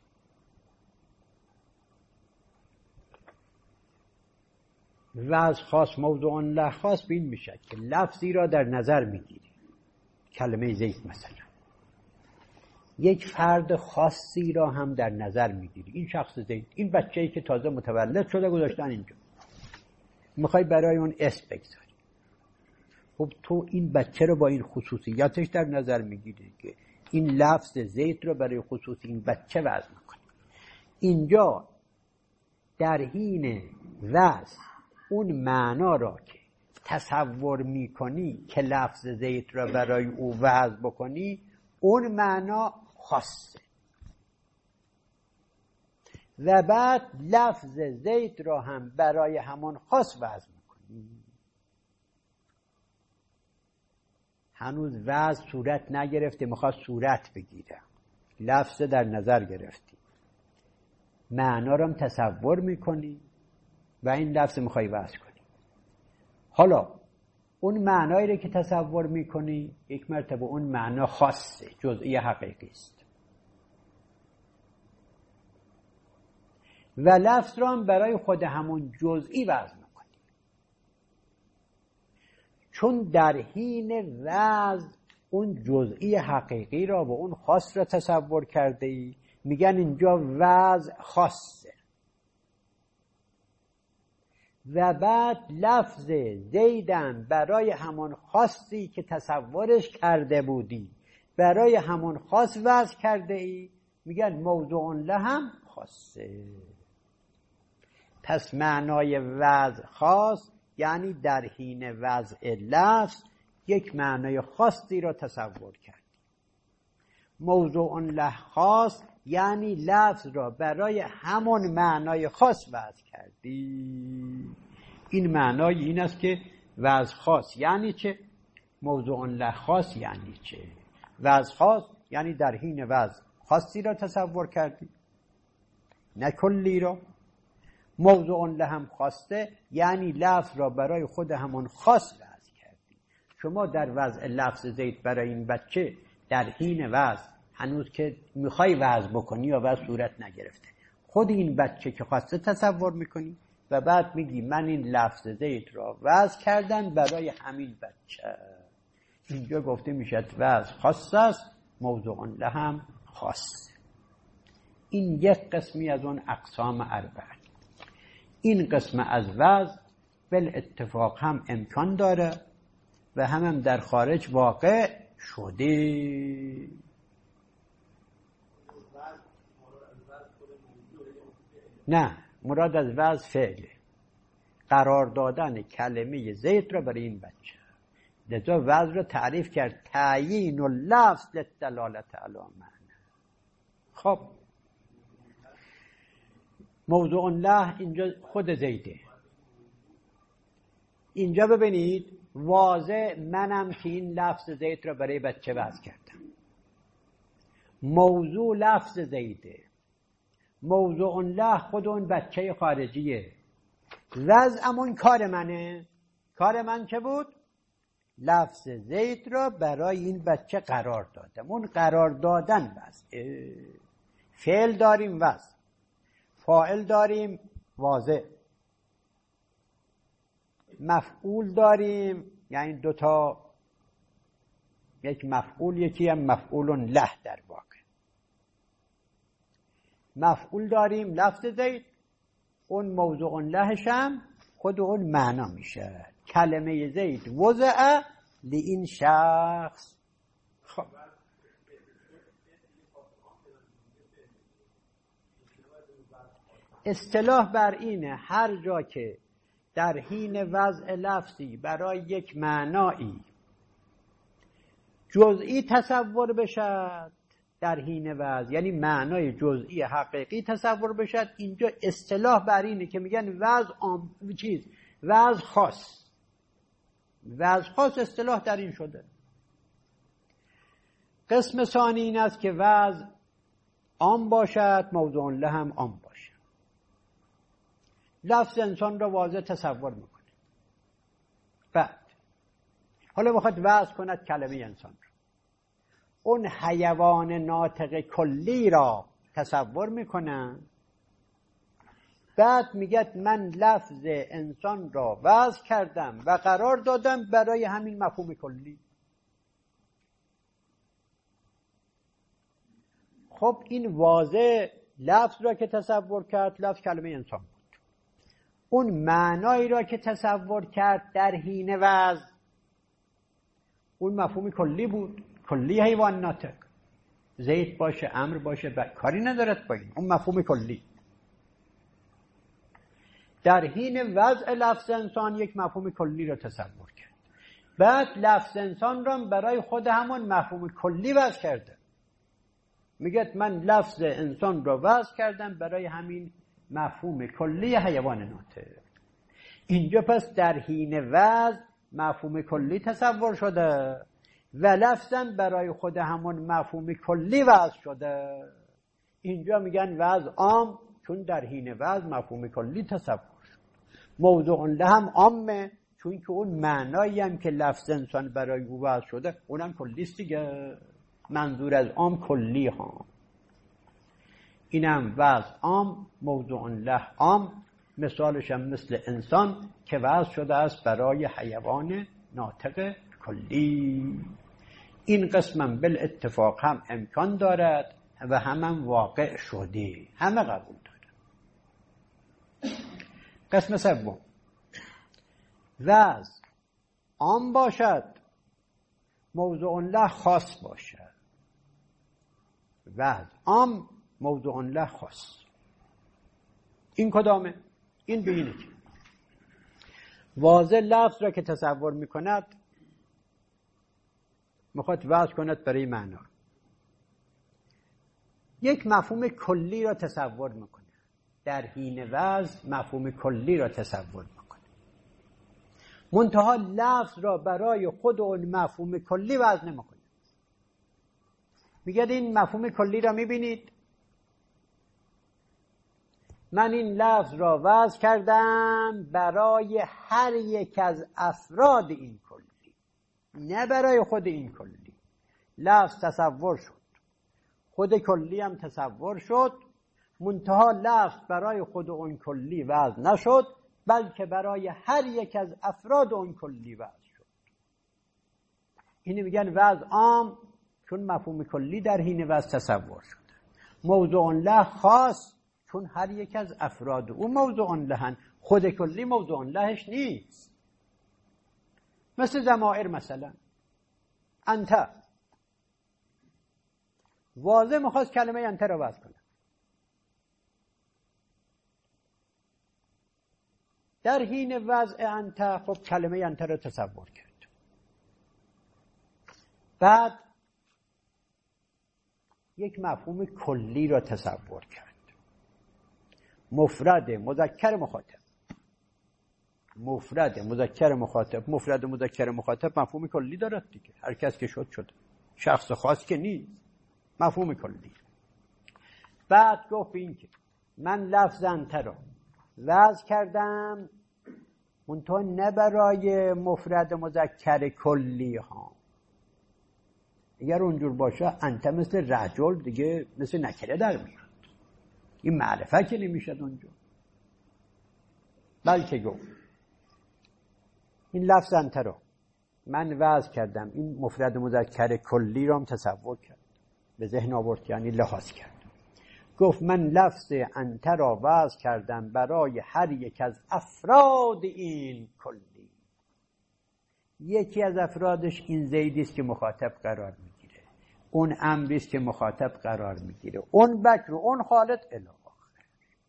وضع خاص موضوع له خاص بین میشه که لفظی را در نظر میگیری، کلمه زید مثلا، یک فرد خاصی را هم در نظر میگیری، این شخص زید، این بچه‌ای که تازه متولد شده گذاشتن اینجا، میخوای برای اون اسم بگذاری. خب تو این بچه رو با این خصوصیاتش در نظر میگیری که این لفظ زید رو برای خصوص این بچه وضع میکنی. اینجا در حین وضع اون معنا را که تصور میکنی که لفظ زید را برای او وضع بکنی، اون معنا خاصه. و بعد لفظ زید را هم برای همون خاص وضع میکنی. هنوز وضع صورت نگرفته، میخواد صورت بگیره. لفظ در نظر گرفتی، معنا را هم تصور میکنی و این لفظ میخوای وضع کنی. حالا اون معنایی رو که تصور میکنی یک مرتبه اون معنا خاصه، جزئی حقیقی است و لفظ را هم برای خود همون جزئی وضع میکنی. چون در حین وضع اون جزئی حقیقی را و اون خاص را تصور کرده ای، میگن اینجا وضع خاصه. و بعد لفظ زیدن برای همون خاصی که تصورش کرده بودی برای همون خاص وضع کرده ای، میگن موضوع لهم خاصه. پس معنای وضع خاص یعنی در حین وضع لفظ یک معنای خاصی را تصور کردی. موضوع له خاص یعنی لفظ را برای همون معنای خاص وضع کردی. این معنای این است که وضع خاص یعنی چه؟ موضوع له خاص یعنی چه؟ وضع خاص یعنی در حین وضع خاصی را تصور کردی، نه کلی را. موضوع له هم خواسته یعنی لفظ را برای خود همون خاص وضع کردی. شما در وضع لفظ زید برای این بچه در حین وضع هنوز که میخوای وضع بکنی یا وضع صورت نگرفته، خود این بچه که خواسته تصور میکنی و بعد میگی من این لفظ زید را وضع کردم برای همین بچه. اینجا گفته میشد وضع خاص است، موضوع له هم خاص. این یک قسمی از اون اقسام اربعه. این قسم از وضع بالاتفاق هم امکان داره و هم در خارج واقع شده. نه، مراد از وضع فعله، قرار دادن کلمه زید را برای این بچه. لذا وضع را تعریف کرد تعیین اللفظ للدلالت علی معنی. خب موضوع له اینجا خود زیده. اینجا ببینید واضح منم که این لفظ زید را برای بچه وضع کردم. موضوع لفظ زیده، موضوع له خود اون بچه خارجیه. وضعمون کار منه. کار من چه بود؟ لفظ زید را برای این بچه قرار دادم. اون قرار دادن وضع. فعل داریم وضع، فاعل داریم واضح، مفعول داریم یعنی دوتا، یک مفعول یکی هم مفعول له در واقع. مفعول داریم لفظ زید، اون موضوع لهش هم خود اون معنا میشه. کلمه زید وضع لین شخص. خب اصطلاح بر اینه هر جا که در حین وضع لفظی برای یک معنایی جزئی تصور بشد، در حین وضع یعنی معنای جزئی حقیقی تصور بشد، اینجا اصطلاح بر اینه که میگن وضع وضع خاص. وضع خاص اصطلاح در این شده. قسم ثانی این است که وضع عام باشد، موضوع له هم عام باشد. لفظ انسان را واضح تصور میکنه. بعد حالا بخواد وضع کند کلمه انسان را، اون حیوان ناطق کلی را تصور میکنن. بعد میگه من لفظ انسان را وضع کردم و قرار دادم برای همین مفهوم کلی. خب این واضح لفظ را که تصور کرد لفظ کلمه انسان بود. اون معنایی را که تصور کرد در حین وضع اون مفهوم کلی بود، کلی حیوان ناطق، زید باشه امر باشه کاری ندارد با این، اون مفهوم کلی. در حین وضع لفظ انسان یک مفهوم کلی را تصور کرد. بعد لفظ انسان را برای خود همون مفهوم کلی وضع کرده. میگه من لفظ انسان را وضع کردم برای همین مفهوم کلی حیوان ناطق. اینجا پس در حین وضع مفهوم کلی تصور شده و لفظا برای خود همون مفهوم کلی وضع شده. اینجا میگن وضع عام، چون در حین وضع مفهوم کلی تصور شد. موضوع له هم عامه، چون که اون معنایی هم که لفظ انسان برای او وضع شده اونم کلیست دیگه. منظور از عام کلی ها. اینم وضع عام، موضوع له عام. مثالش هم مثل انسان که وضع شده است برای حیوان ناطق کلی. این قسمم بالاتفاق هم امکان دارد و هم واقع شده، همه قبول دارد. قسم سوم، وضع عام باشد، موضوع له خاص باشد. وضع عام، موضوع له خاص. این کدامه؟ این بینید واضح لفظ را که تصور میکند میخواد وضع کند برای معنا. یک مفهوم کلی را تصور میکنه، در حین وضع مفهوم کلی را تصور میکنه، منتها لفظ را برای خود اون مفهوم کلی وضع نمیکنه. میگه این مفهوم کلی را میبینید، من این لفظ را وضع کردم برای هر یک از افراد این کلی، نه برای خود این کلی. لفظ تصور شد، خود کلی هم تصور شد، منتها لفظ برای خود اون کلی وضع نشد، بلکه برای هر یک از افراد اون کلی وضع شد. اینو میگن وضع عام، چون مفهوم کلی در حین وضع تصور شد. موضوع له خاص، چون هر یک از افراد او موضوع لهن، خود کلی موضوع لهش نیست. مثل ضمائر، مثلا انت، واضح میخواست کلمه انت را وضع کنه. در حین وضع انت خب کلمه انت را تصور کرد. بعد یک مفهوم کلی را تصور کرد، مفرد مذکر مخاطب. مفرد مذکر مخاطب مفهوم کلی دارد دیگه. هر کس که شد، شخص خاص که نیست، مفهوم کلی. بعد گفت این که من لفظ انت را وضع کردم، منتها نه برای مفرد مذکر کلی ها. اگر اونجور باشه انت مثل رجل دیگه، مثل نکره در میاد، این معرفه که نمیشد اونجا. بلکه گفت این لفظ انت را من وضع کردم، این مفرد مذکر کلی را هم تصور کرد، به ذهن آورد، یعنی لحاظ کرد. گفت من لفظ انت را وضع کردم برای هر یک از افراد این کلی. یکی از افرادش این زیدی است که مخاطب قرار میگیره، اون امری است که مخاطب قرار میگیره، اون بکر و اون خالد الی آخر.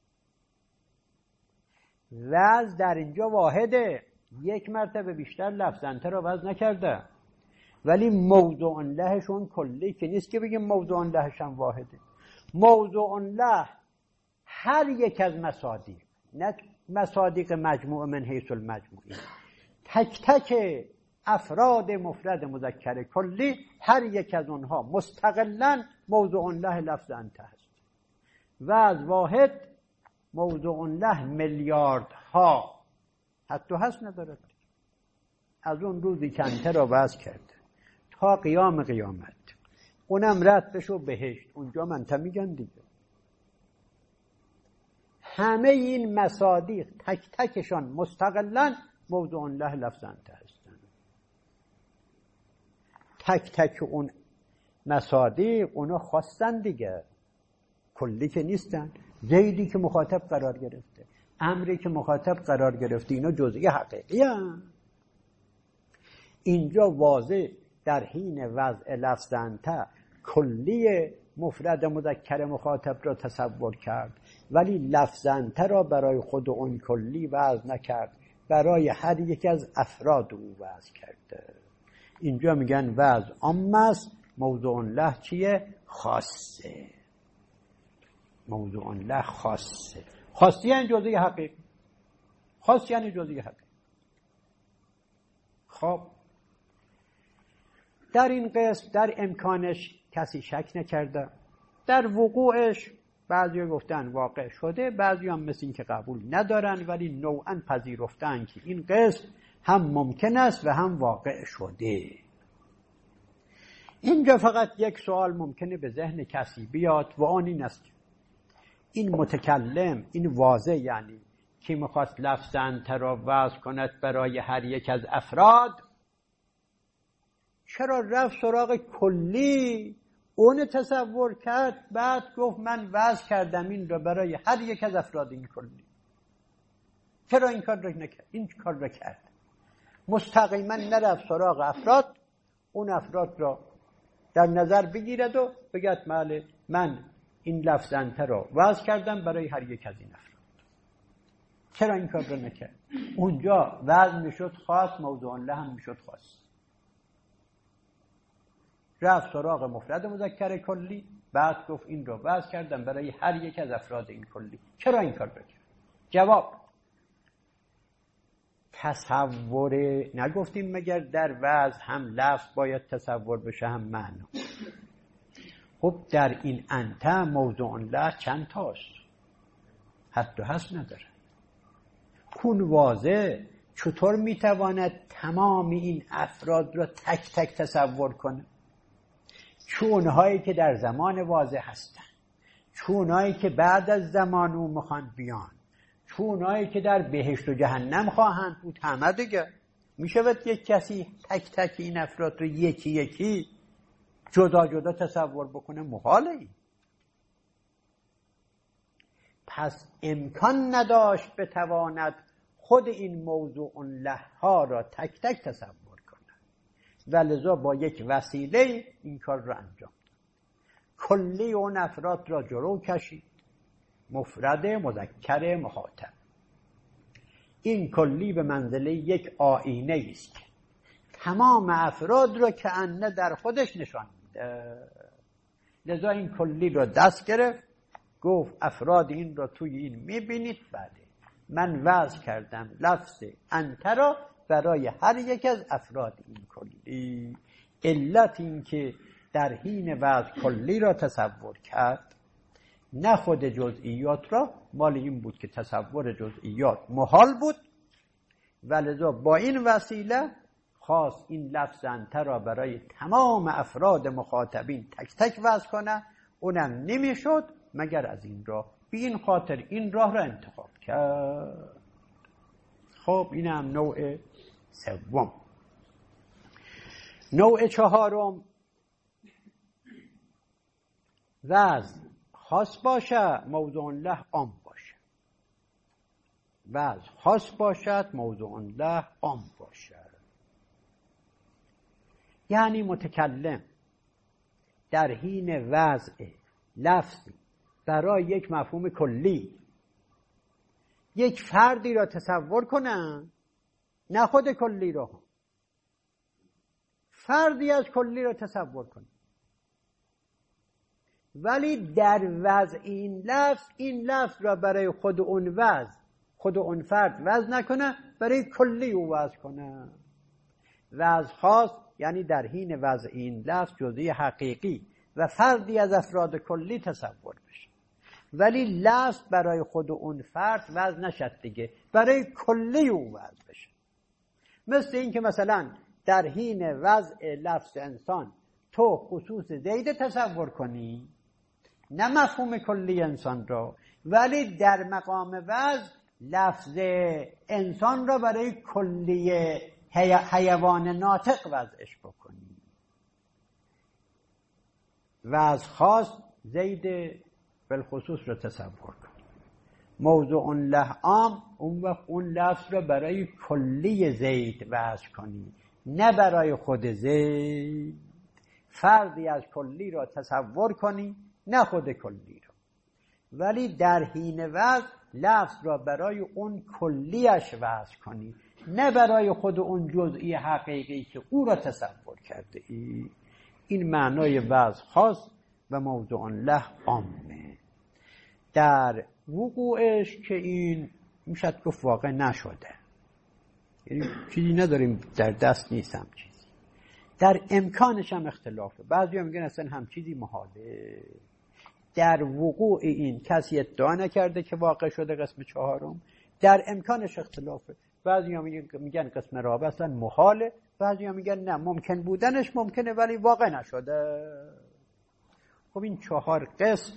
وضع در اینجا واحده، یک مرتبه بیشتر لفظ انت را وضع نکرده، ولی موضوع لهش اون کلی که نیست که بگیم موضوع لهش هم واحده. موضوع له هر یک از مصادیق، نه مصادیق مجموع من حیث المجموعی، تک تک افراد مفرد مذکر کلی، هر یک از اونها مستقلاً موضوع له لفظ انت هست. و از واحد موضوع له میلیاردها حتی هست ندارد. از اون روزی که انت را وضع کرده تا قیام قیامت، اونم رد بشو بهشت، اونجا منت میگن دیگه. همه این مصادیق تک تکشان مستقلاً موضوع له لفظ انت هستن. تک تک اون مصادیق اونا خواستن دیگه، کلی که نیستن. زیدی که مخاطب قرار گرفته، امری که مخاطب قرار گرفته، اینا جزئی حقیقی هستن. اینجا واضح در حین وضع لفظ انت کلی مفرد مذکر مخاطب را تصور کرد، ولی لفظ انت را برای خود اون کلی وضع نکرد، برای هر یک از افراد او وضع کرده. اینجا میگن وضع عام است، موضوع له چیه؟ خاصه. موضوع له خاصه. خاصی یعنی جزئی حقیقی. خاص یعنی جزئی حقیقی. خب در این قسم در امکانش کسی شک نکرده، در وقوعش بعضی گفتن واقع شده، بعضی هم مثل این که قبول ندارن، ولی نوعا پذیرفتن که این قسم هم ممکن است و هم واقع شده. اینجا فقط یک سوال ممکنه به ذهن کسی بیاد و آن این است: این متکلم، این واضح یعنی که میخواست لفظ انت را وضع کند برای هر یک از افراد، چرا رفت سراغ کلی اون تصور کرد بعد گفت من وضع کردم این را برای هر یک از افراد این کلی؟ چرا این کار را نکرد؟ این کار را کرد. مستقیما نرفت سراغ افراد، اون افراد را در نظر بگیرد و بگد بله من این لفظ انت را وضع کردم برای هر یک از این افراد. چرا این کار را نکرد؟ اونجا وضع میشد خاص، موضوع له هم میشد خاص. رفت سراغ مفرد مذکر کلی، بعد گفت این رو وضع کردم برای هر یک از افراد این کلی. چرا این کار بکرد؟ جواب: تصور نگفتیم مگر در وضع هم لفظ باید تصور بشه هم معنا؟ خب در این انت موضوع له چند تاست؟ حد و حصر نداره. کون واضح چطور میتواند تمام این افراد را تک تک تصور کنه؟ چونهایی که در زمان واضح هستن، چونهایی که بعد از زمان او میخوان بیان، چونهایی که در بهشت و جهنم خواهند بود، همه دیگه میشود یک کسی تک تک این افراد رو یکی یکی جدا جدا تصور بکنه؟ محاله این. پس امکان نداشت بتواند خود این موضوع له ها را تک تک تصور کنه و لذا با یک وسیله این کار را انجام داد. کلی اون افراد را جلو کشید، مفرد مذکر مخاطب. این کلی به منزله یک آینه است که تمام افراد را که انه در خودش نشان میده. لذا این کلی را دست گرفت، گفت افراد این را توی این میبینید. بعد من وضع کردم لفظ انت را برای هر یک از افراد این کلی. علت این که در حین وضع کلی را تصور کرد، نه خود جزئیات را، مال این بود که تصور جزئیات محال بود و لذا با این وسیله خواست این لفظ انت را برای تمام افراد مخاطبین تک تک وضع کنه. اونم نمیشد مگر از این راه. به این خاطر این راه را انتخاب کرد. خب این هم نوع سوم. نوع چهارم، وضع خاص باشه موضوع له عام باشه. وضع خاص باشد موضوع له عام باشه. یعنی متکلم در حین وضع لفظی برای یک مفهوم کلی یک فردی را تصور کنن، نه خود کلی را، فردی از کلی را تصور کنن، ولی در وضع این لفظ را برای خود اون فرد وضع نکنه، برای کلی او وضع کنه. وضع خاص یعنی در حین وضع این لفظ جزئی حقیقی و فردی از افراد کلی تصور بشه، ولی لفظ برای خود اون فرد وضع نشد دیگه، برای کلی او وضع بشه. مثل این که مثلا در حین وضع لفظ انسان تو خصوص زید تصور کنی، نه مفهوم کلی انسان را، ولی در مقام وضع لفظ انسان را برای کلی حیوان ناطق وضعش بکنی. وضع خاص زید بالخصوص را تصور کنی. موضوع له عام اون وقت اون لفظ را برای کلی زید وضع کنی، نه برای خود زید. فردی از کلی را تصور کنی، نه خود کلی را. ولی در حین وضع لفظ را برای اون کلیش وضع کنی، نه برای خود اون جزئی حقیقی که او را تصور کرده ای. این معنای وضع خاص و موضوع له عامه. در وقوعش که این میشد گفت واقع نشده، یعنی چیزی نداریم در دست نیستم چیزی. در امکانش هم اختلافه، بعضی هم میگن اصلا هم چیزی محاله. در وقوع این کسی ادعا نکرده که واقع شده قسم چهارم، در امکانش اختلافه. بعضی هم میگن قسم رابع اصلا محاله، بعضی هم میگن نه ممکن بودنش ممکنه ولی واقع نشده. خب این 4 قسم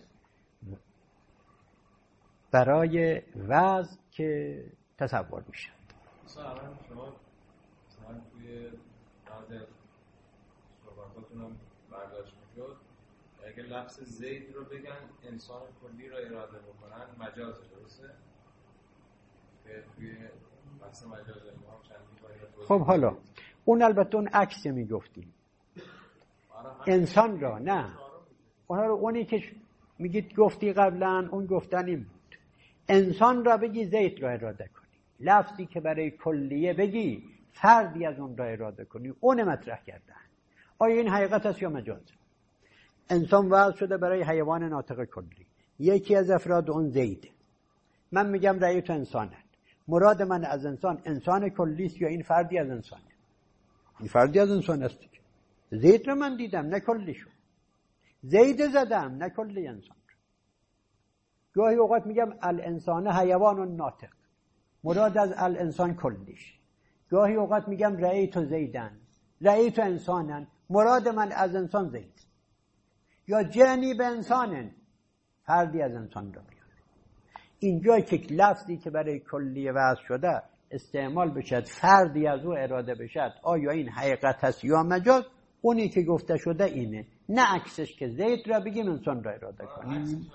برای وضع که تصور میشه. مثلا شما توی بعضی از صحبتاتون هم برداشت میشد اگه لفظ زید رو بگن انسان کلی رو اراده بکنن مجاز درسته؟ که توی بحث مجاز ما چندی خب حالا اون البته اون عکس میگفتیم انسان را، نه اونی که میگید گفتی قبلا اون گفتن این بود انسان را بگی زید را اراده کنی، لفظی که برای کلیه بگی فردی از اون را اراده کنی، اون مطرح کردن. آیا این حقیقت است یا مجاز؟ انسان وضع شده برای حیوان ناطق کلی، یکی از افراد اون زیده، من میگم رأیت انسانه، مراد من از انسان کلی است یا این فردی از انسانه؟ این فردی از انسان است. زید رو من دیدم نه کلیشو، زید زدم نه کلی انسان. گاهی اوقات میگم الانسان حیوان ناطق، مراد از الانسان کلیش. گاهی اوقات میگم رأیت زیدن، رأیت انسانن، مراد من از انسان زید. یا جنی به انسانن، فردی از انسان را بیاره. اینجا که لفظی که برای کلیه وضع شده استعمال بشد، فردی از او اراده بشد، آیا این حقیقت هست یا مجاز؟ اونی که گفته شده اینه، نه عکسش که زید را بگیم انسان را اراده کنیم.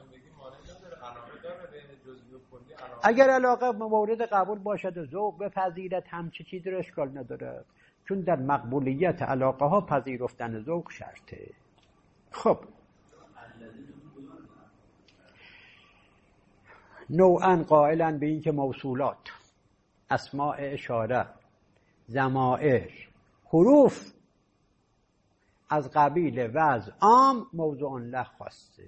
اگر علاقه مورد قبول باشد و ذوق بپذیرد همچی چیزی را اشکال ندارد، چون در مقبولیت علاقه ها پذیرفتن ذوق شرطه. خب نوعا قائلا به این که موصولات، اسماء اشاره، ضمائر، حروف از قبیل وضع عام موضوع له خاصه.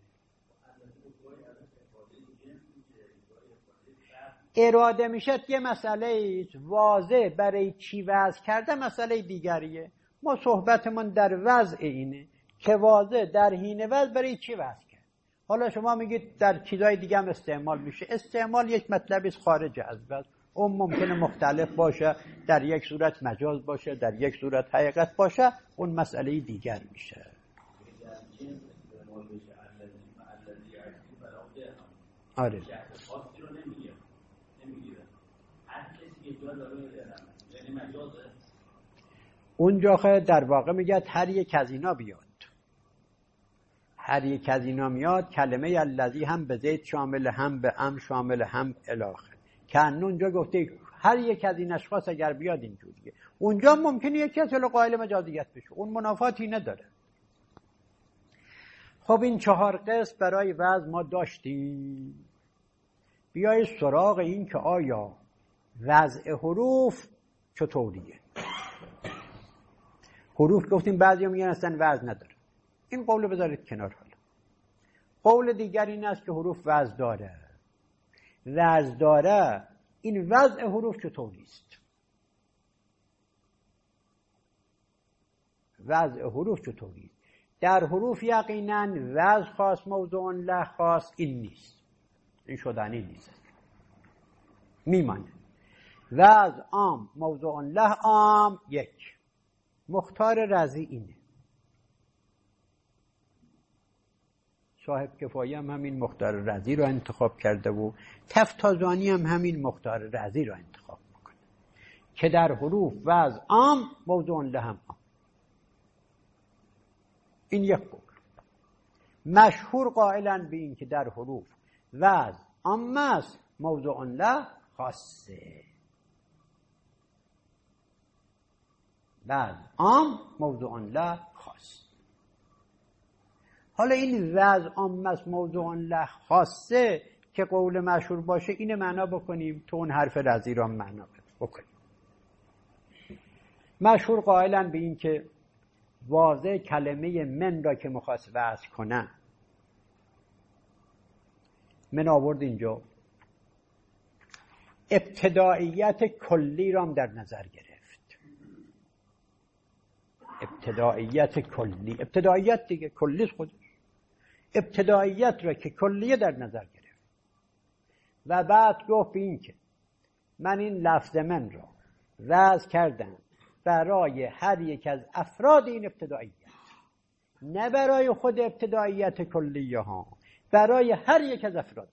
اراده میشد یه مسئله واضح، برای چی وضع کرده مسئله دیگریه. ما صحبتمون در وضع اینه که واضح در حین وضع برای چی وضع کرد. حالا شما میگید در چیزای دیگه هم استعمال میشه، استعمال یک مطلبی خارج از وضع، اون ممکنه مختلف باشه، در یک صورت مجاز باشه، در یک صورت حقیقت باشه، اون مسئله دیگر میشه. آره اونجا خیلی در واقع میگه هر یک از اینا بیاد، هر یک از اینا میاد، کلمه الذی هم به زید شامل، هم به ام شامل، هم الاخر. که اونجا گفته هر یک از این اشخاص اگر بیاد اینجوریه، اونجا ممکنه یکی از قائل مجازیت بشه، اون منافاتی نداره. خب این 4 قسم برای وضع ما داشتیم. بیای سراغ این که آیا وضع حروف چطوریه. حروف گفتیم بعضی میگن اصلا وضع نداره، این قول بذارید کنار. حالا قول دیگر این است که حروف وضع داره. وضع داره، این وضع حروف چطوری است؟ وضع حروف چطوری است؟ در حروف یقینا وضع خاص موضوع له خاص این نیست، این شدنی نیست، میمانه. وضع عام موضوع له عام یک. مختار رضی اینه، صاحب کفایی هم همین مختار رضی رو انتخاب کرده و تفتازانی هم همین مختار رضی رو انتخاب میکنه که در حروف وضع عام موضوع له هم عام. این یک قول. مشهور قائلن به این که در حروف وضع عام است، موضوع له خاصه. وضع عام موضوع له خاص. حالا این وضع عام است موضوع له خاصه که قول مشهور باشه اینه معنا بکنیم، تو اون حرف رضی را معنا بکنیم. مشهور قائلن به این که واضح کلمه من را که مخواست وضع کنن، من آورد اینجا ابتداییت کلی را در نظر گرفت. ابتداییت کلی، ابتداییت دیگه کلی خودش، ابتداییت را که کلیه در نظر گرفت و بعد گفت به این که من این لفظ من را وضع کردم برای هر یک از افراد این ابتداییت، نه برای خود ابتداییت کلیه ها، برای هر یک از افرادش.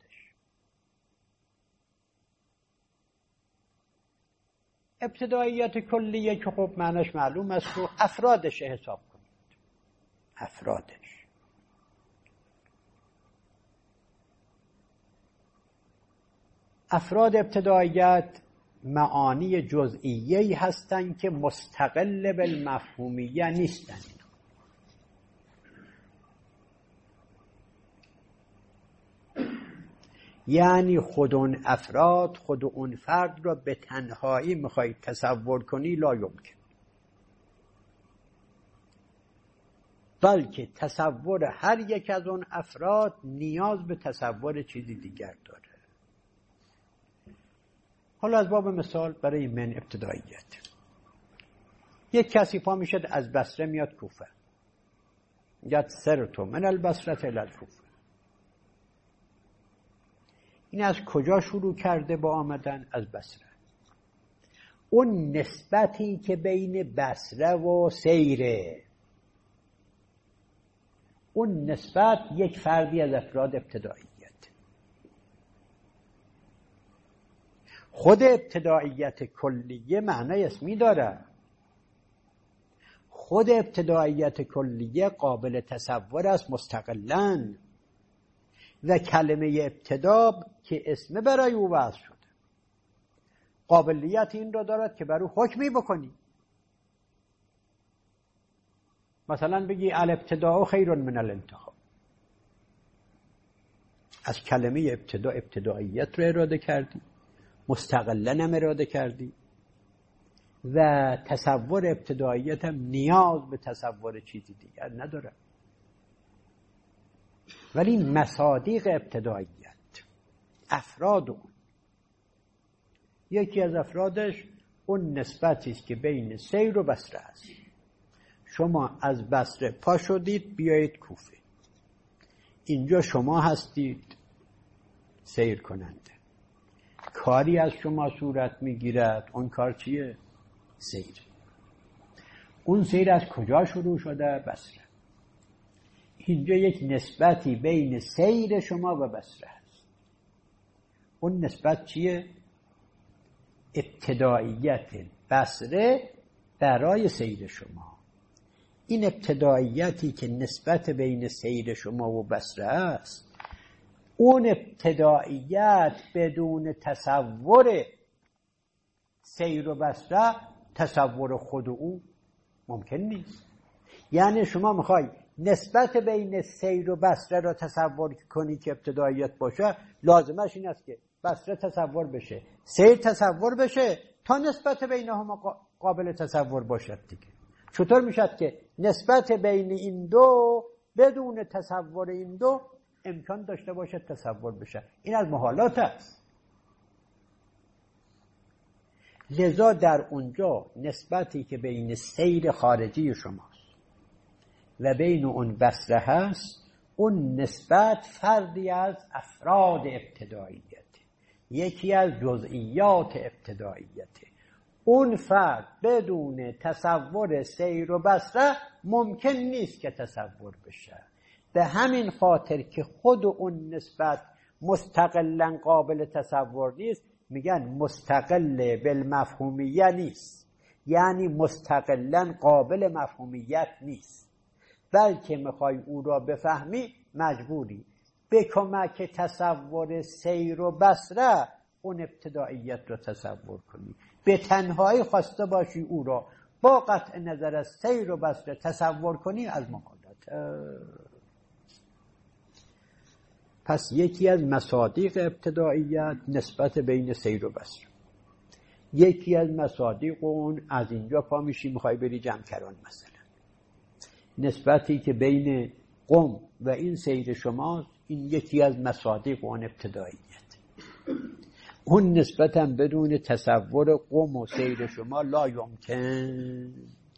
ابتداییت کلیه که خب معنیش معلوم است و افرادش حساب کنید، افرادش. افراد ابتداییت معانی جزئیه‌ای هستند که مستقل بالمفهومیه نیستند. یعنی خود اون افراد، خود اون فرد را به تنهایی میخواید تصور کنی لا یمکن، بلکه تصور هر یک از اون افراد نیاز به تصور چیزی دیگر داره. حالا از باب مثال برای من ابتداییت، یک کسی پا میشد از بصره میاد کوفه، میگه سرتو من البصره الی الکوفه. این از کجا شروع کرده با آمدن؟ از بصره. اون نسبتی که بین بصره و سیره، اون نسبت یک فردی از افراد ابتداییت. خود ابتداییت کلیه معنی اسمی داره. خود ابتداییت کلیه قابل تصور است مستقلاً و کلمه ابتدا که اسم برای او وضع شده قابلیت این را دارد که بر او حکمی بکنی. مثلا بگی الابتداء خیر من الانتهاء، از کلمه ابتدا ابتداییت را اراده کردی، مستقلاً هم اراده کردی و تصور ابتداییت هم نیاز به تصور چیزی دیگر نداره. ولی مصادیق ابتداییت، افراد اون، یکی از افرادش اون نسبتی است که بین سیر و بصره است. شما از بصره پا شدید بیایید کوفه، اینجا شما هستید سیر کننده، کاری از شما صورت میگیرد. اون کار چیه؟ سیر. اون سیر از کجا شروع شده؟ بصره. اینجا یک نسبتی بین سیر شما و بصره هست. اون نسبت چیه؟ ابتداییت بصره برای سیر شما. این ابتداییتی که نسبت بین سیر شما و بصره است، اون ابتداییت بدون تصور سیر و بصره تصور خود او ممکن نیست. یعنی شما میخوای نسبت بین سیر و بصره را تصور کنی که ابتداییت باشه، لازمش این است که بصره تصور بشه، سیر تصور بشه تا نسبت بینهما قابل تصور باشد دیگه. چطور میشد که نسبت بین این دو بدون تصور این دو امکان داشته باشه تصور بشه؟ این از محالات است. لذا در اونجا نسبتی که بین سیر خارجی شماست و بین اون بصره هست، اون نسبت فردی از افراد ابتداییت، یکی از جزئیات ابتداییت. اون فرد بدون تصور سیر و بصره ممکن نیست که تصور بشه. به همین خاطر که خود اون نسبت مستقلاً قابل تصور نیست، میگن مستقل بالمفهومیه نیست، یعنی مستقلاً قابل مفهومیت نیست، بلکه میخوای او را بفهمی مجبوری به کمک تصور سیر و بصره اون ابتداییت را تصور کنی. به تنهایی خواسته باشی او را با قطع نظر از سیر و بصره تصور کنی، از محالات. پس یکی از مصادیق ابتداییت نسبت بین سیر و بصره. یکی از مصادیق اون از اینجا پا میشی میخوای بری جمکران مثلا، نسبتی که بین قم و این سیر شماست، این یکی از مصادیق اون ابتداییت. اون نسبتا بدون تصور قم و سیر شما لا یمکن.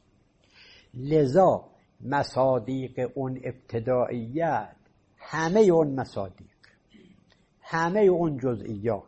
لذا مصادیق اون ابتداییت، همه اون مصادیق، همه اون جزئیات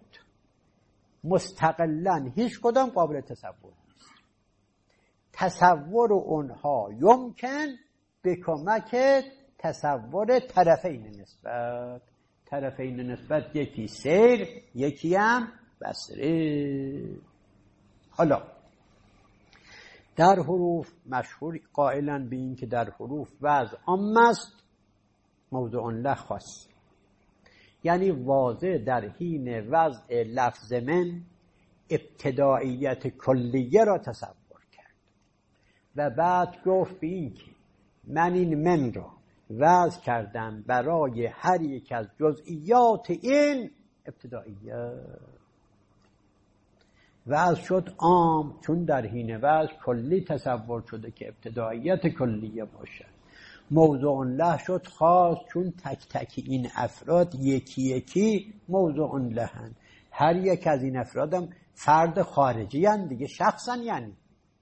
مستقلاً هیچ کدام قابل تصور نیست. تصور اونها یمکن به کمک تصور طرفین نسبت. طرفین نسبت یکی سیر، یکی هم بصره. حالا در حروف مشهور قائلن به این که در حروف وضع عام است، موضوع له خاص. یعنی واضح در حین وضع لفظ من ابتداییت کلیه را تصور کرد و بعد گفت به این که من این من را وضع کردم برای هر یک از جزئیات این ابتداییت. وضع شد عام چون در حین وضع کلی تصور شده که ابتداییت کلیه باشد. موضوع له شد خاص چون تک تک این افراد یکی یکی موضوع لهن. هر یک از این افرادم فرد خارجی هن دیگه، شخصا. یعنی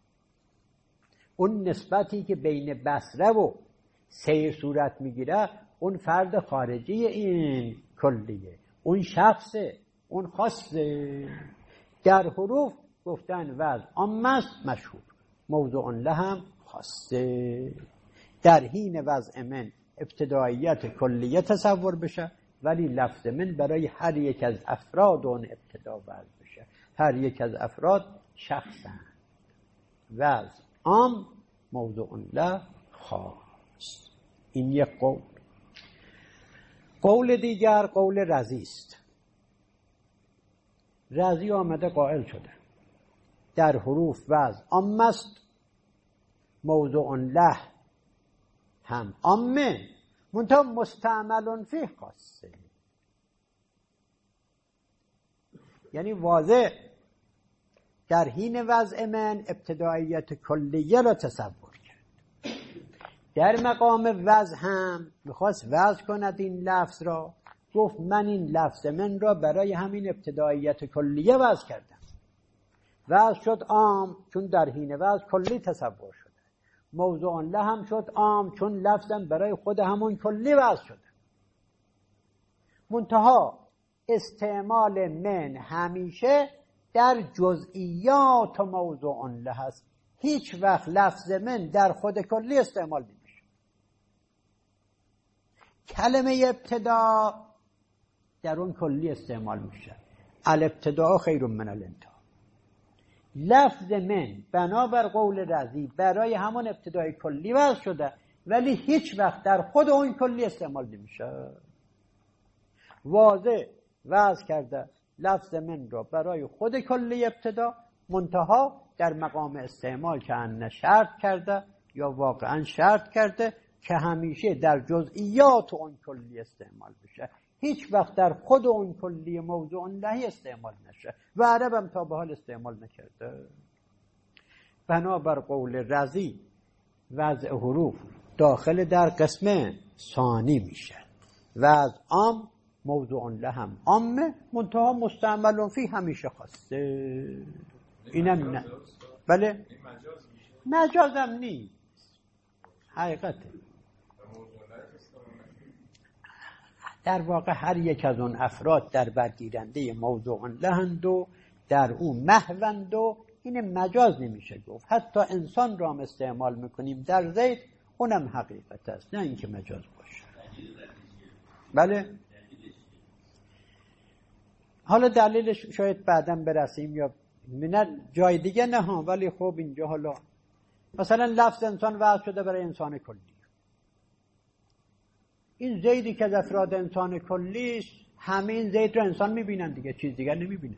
اون نسبتی که بین بصره و سیر صورت میگیره اون فرد خارجی این کلیه، اون شخصه، اون خاصه. در حروف گفتن وضع عام است مشهور، موضوع له هم خاصه. در حین وضع من ابتداییت کلیه تصور بشه، ولی لفظ من برای هر یک از افراد اون ابتدا وضع بشه. هر یک از افراد شخصن. وضع عام، موضوع له خاص. این یک قول. قول دیگر قول رضی است. رضی آمده قائل شده در حروف وضع عام است، موضوع له هم عامه، منتها مستعمل فیه خاصه. یعنی واضح در حین وضع من ابتداییت کلیه را تصور کرد. در مقام وضع هم میخواست وضع کند این لفظ را، گفت من این لفظ من را برای همین ابتداییت کلیه وضع کردم. وضع شد عام چون در حین وضع کلی تصور شد. موضوع له هم شد عام چون لفظم برای خود همون کلی وضع شده. منتها استعمال من همیشه در جزئیات موضوع له است. هیچ وقت لفظ من در خود کلی استعمال نمیشه. کلمه ابتدا در اون کلی استعمال میشه. الابتدا خیر من الانتها. لفظ من بنابر قول رضی برای همون ابتدای کلی وضع شده، ولی هیچ وقت در خود اون کلی استعمال نمیشه. واضح وضع کرده لفظ من را برای خود کلی ابتدا، منتها در مقام استعمال که ان شرط کرده یا واقعا شرط کرده که همیشه در جزئیات اون کلی استعمال بشه، هیچ وقت در خود اون کلی موضوع لهی استعمال نشه و عرب هم تا به حال استعمال نکرده. بنابر قول رضی وضع حروف داخل در قسم ثانی میشه. وضع عام، موضوع له هم عامه، منتها مستعمل فی همیشه خاصه. اینم نه. بله مجاز هم نیست، حقیقته. در واقع هر یک از اون افراد در برگیرنده موضوع لهند و در اون محوند و این مجاز نمیشه گفت. حتی انسان را هم استعمال میکنیم در زید، اونم حقیقت است، نه اینکه مجاز باشه. بله حالا دلیلش شاید بعداً برسیم یا نه جای دیگه نه ها، ولی خب اینجا حالا مثلا لفظ انسان وضع شده برای انسان کلی. این زیدی که از افراد انسان کلی است، همه این زید رو انسان میبینن دیگه، چیز دیگر نمیبینن.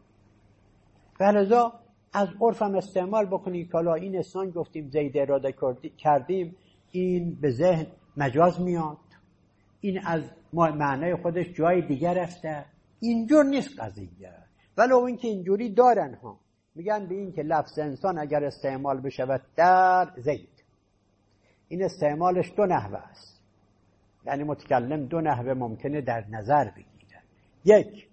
فلذا از عرف هم استعمال بکنید که حالا این انسان گفتیم زید اراده کردیم، این به ذهن مجاز میاد. این از معنای خودش جای دیگر رفته. اینجور نیست قضیه، ولو این که اینجوری دارن ها. میگن به این که لفظ انسان اگر استعمال بشود در زید، این استعمالش دو نحوه است. یعنی متکلم دو نحوه ممکنه در نظر بگیره. یک،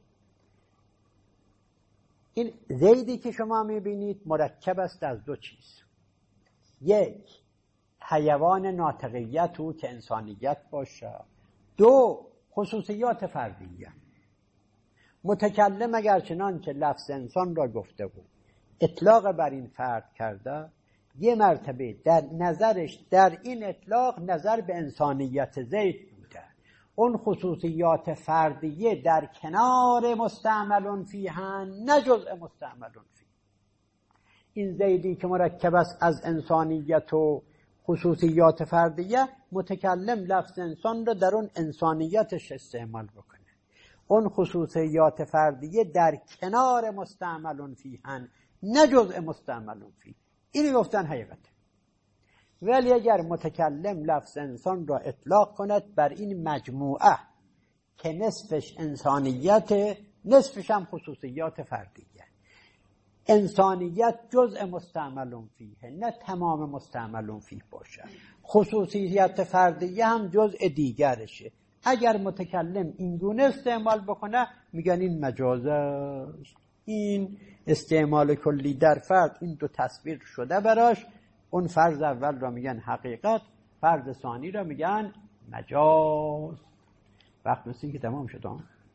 این زیدی که شما میبینید مرکب است از دو چیز. یک، حیوان ناطقیت او که انسانیت باشه. دو، خصوصیات فردیه. متکلم اگر چنان که لفظ انسان را گفته بود اطلاق بر این فرد کرده، یه مرتبه در نظرش در این اطلاق نظر به انسانیت زید بوده. اون خصوصیات فردیه در کنار مستعملون فیهن، نه جزء مستعملون فیه. این زیدی که مرکب است از انسانیت و خصوصیات فردیه، متکلم لفظ انسان را در اون انسانیتش استعمال بکنه. اون خصوصیات فردیه در کنار مستعملون فیهن، نه جزء مستعملون فیه. اینی گفتن حقیقته. ولی اگر متکلم لفظ انسان را اطلاق کند بر این مجموعه که نصفش انسانیت، نصفش هم خصوصیات فردیه، انسانیت جزء مستعملون فیه، نه تمام مستعملون فیه باشه، خصوصیت فردیه هم جزء دیگرشه. اگر متکلم این گونه استعمال بکنه میگن این مجازه است. این استعمال کلی در فرد، این دو تصویر شده براش. اون فرض اول را میگن حقیقت، فرض ثانی را میگن مجاز. وقت مثل که تمام شد.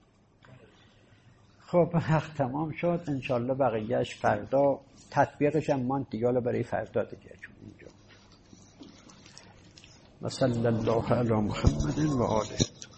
خب وقت تمام شد، انشالله بقیهش فردا. تطبیقش هم من دیگه برای فردا دیگه چون اینجا. و صلی الله علی محمد و آله.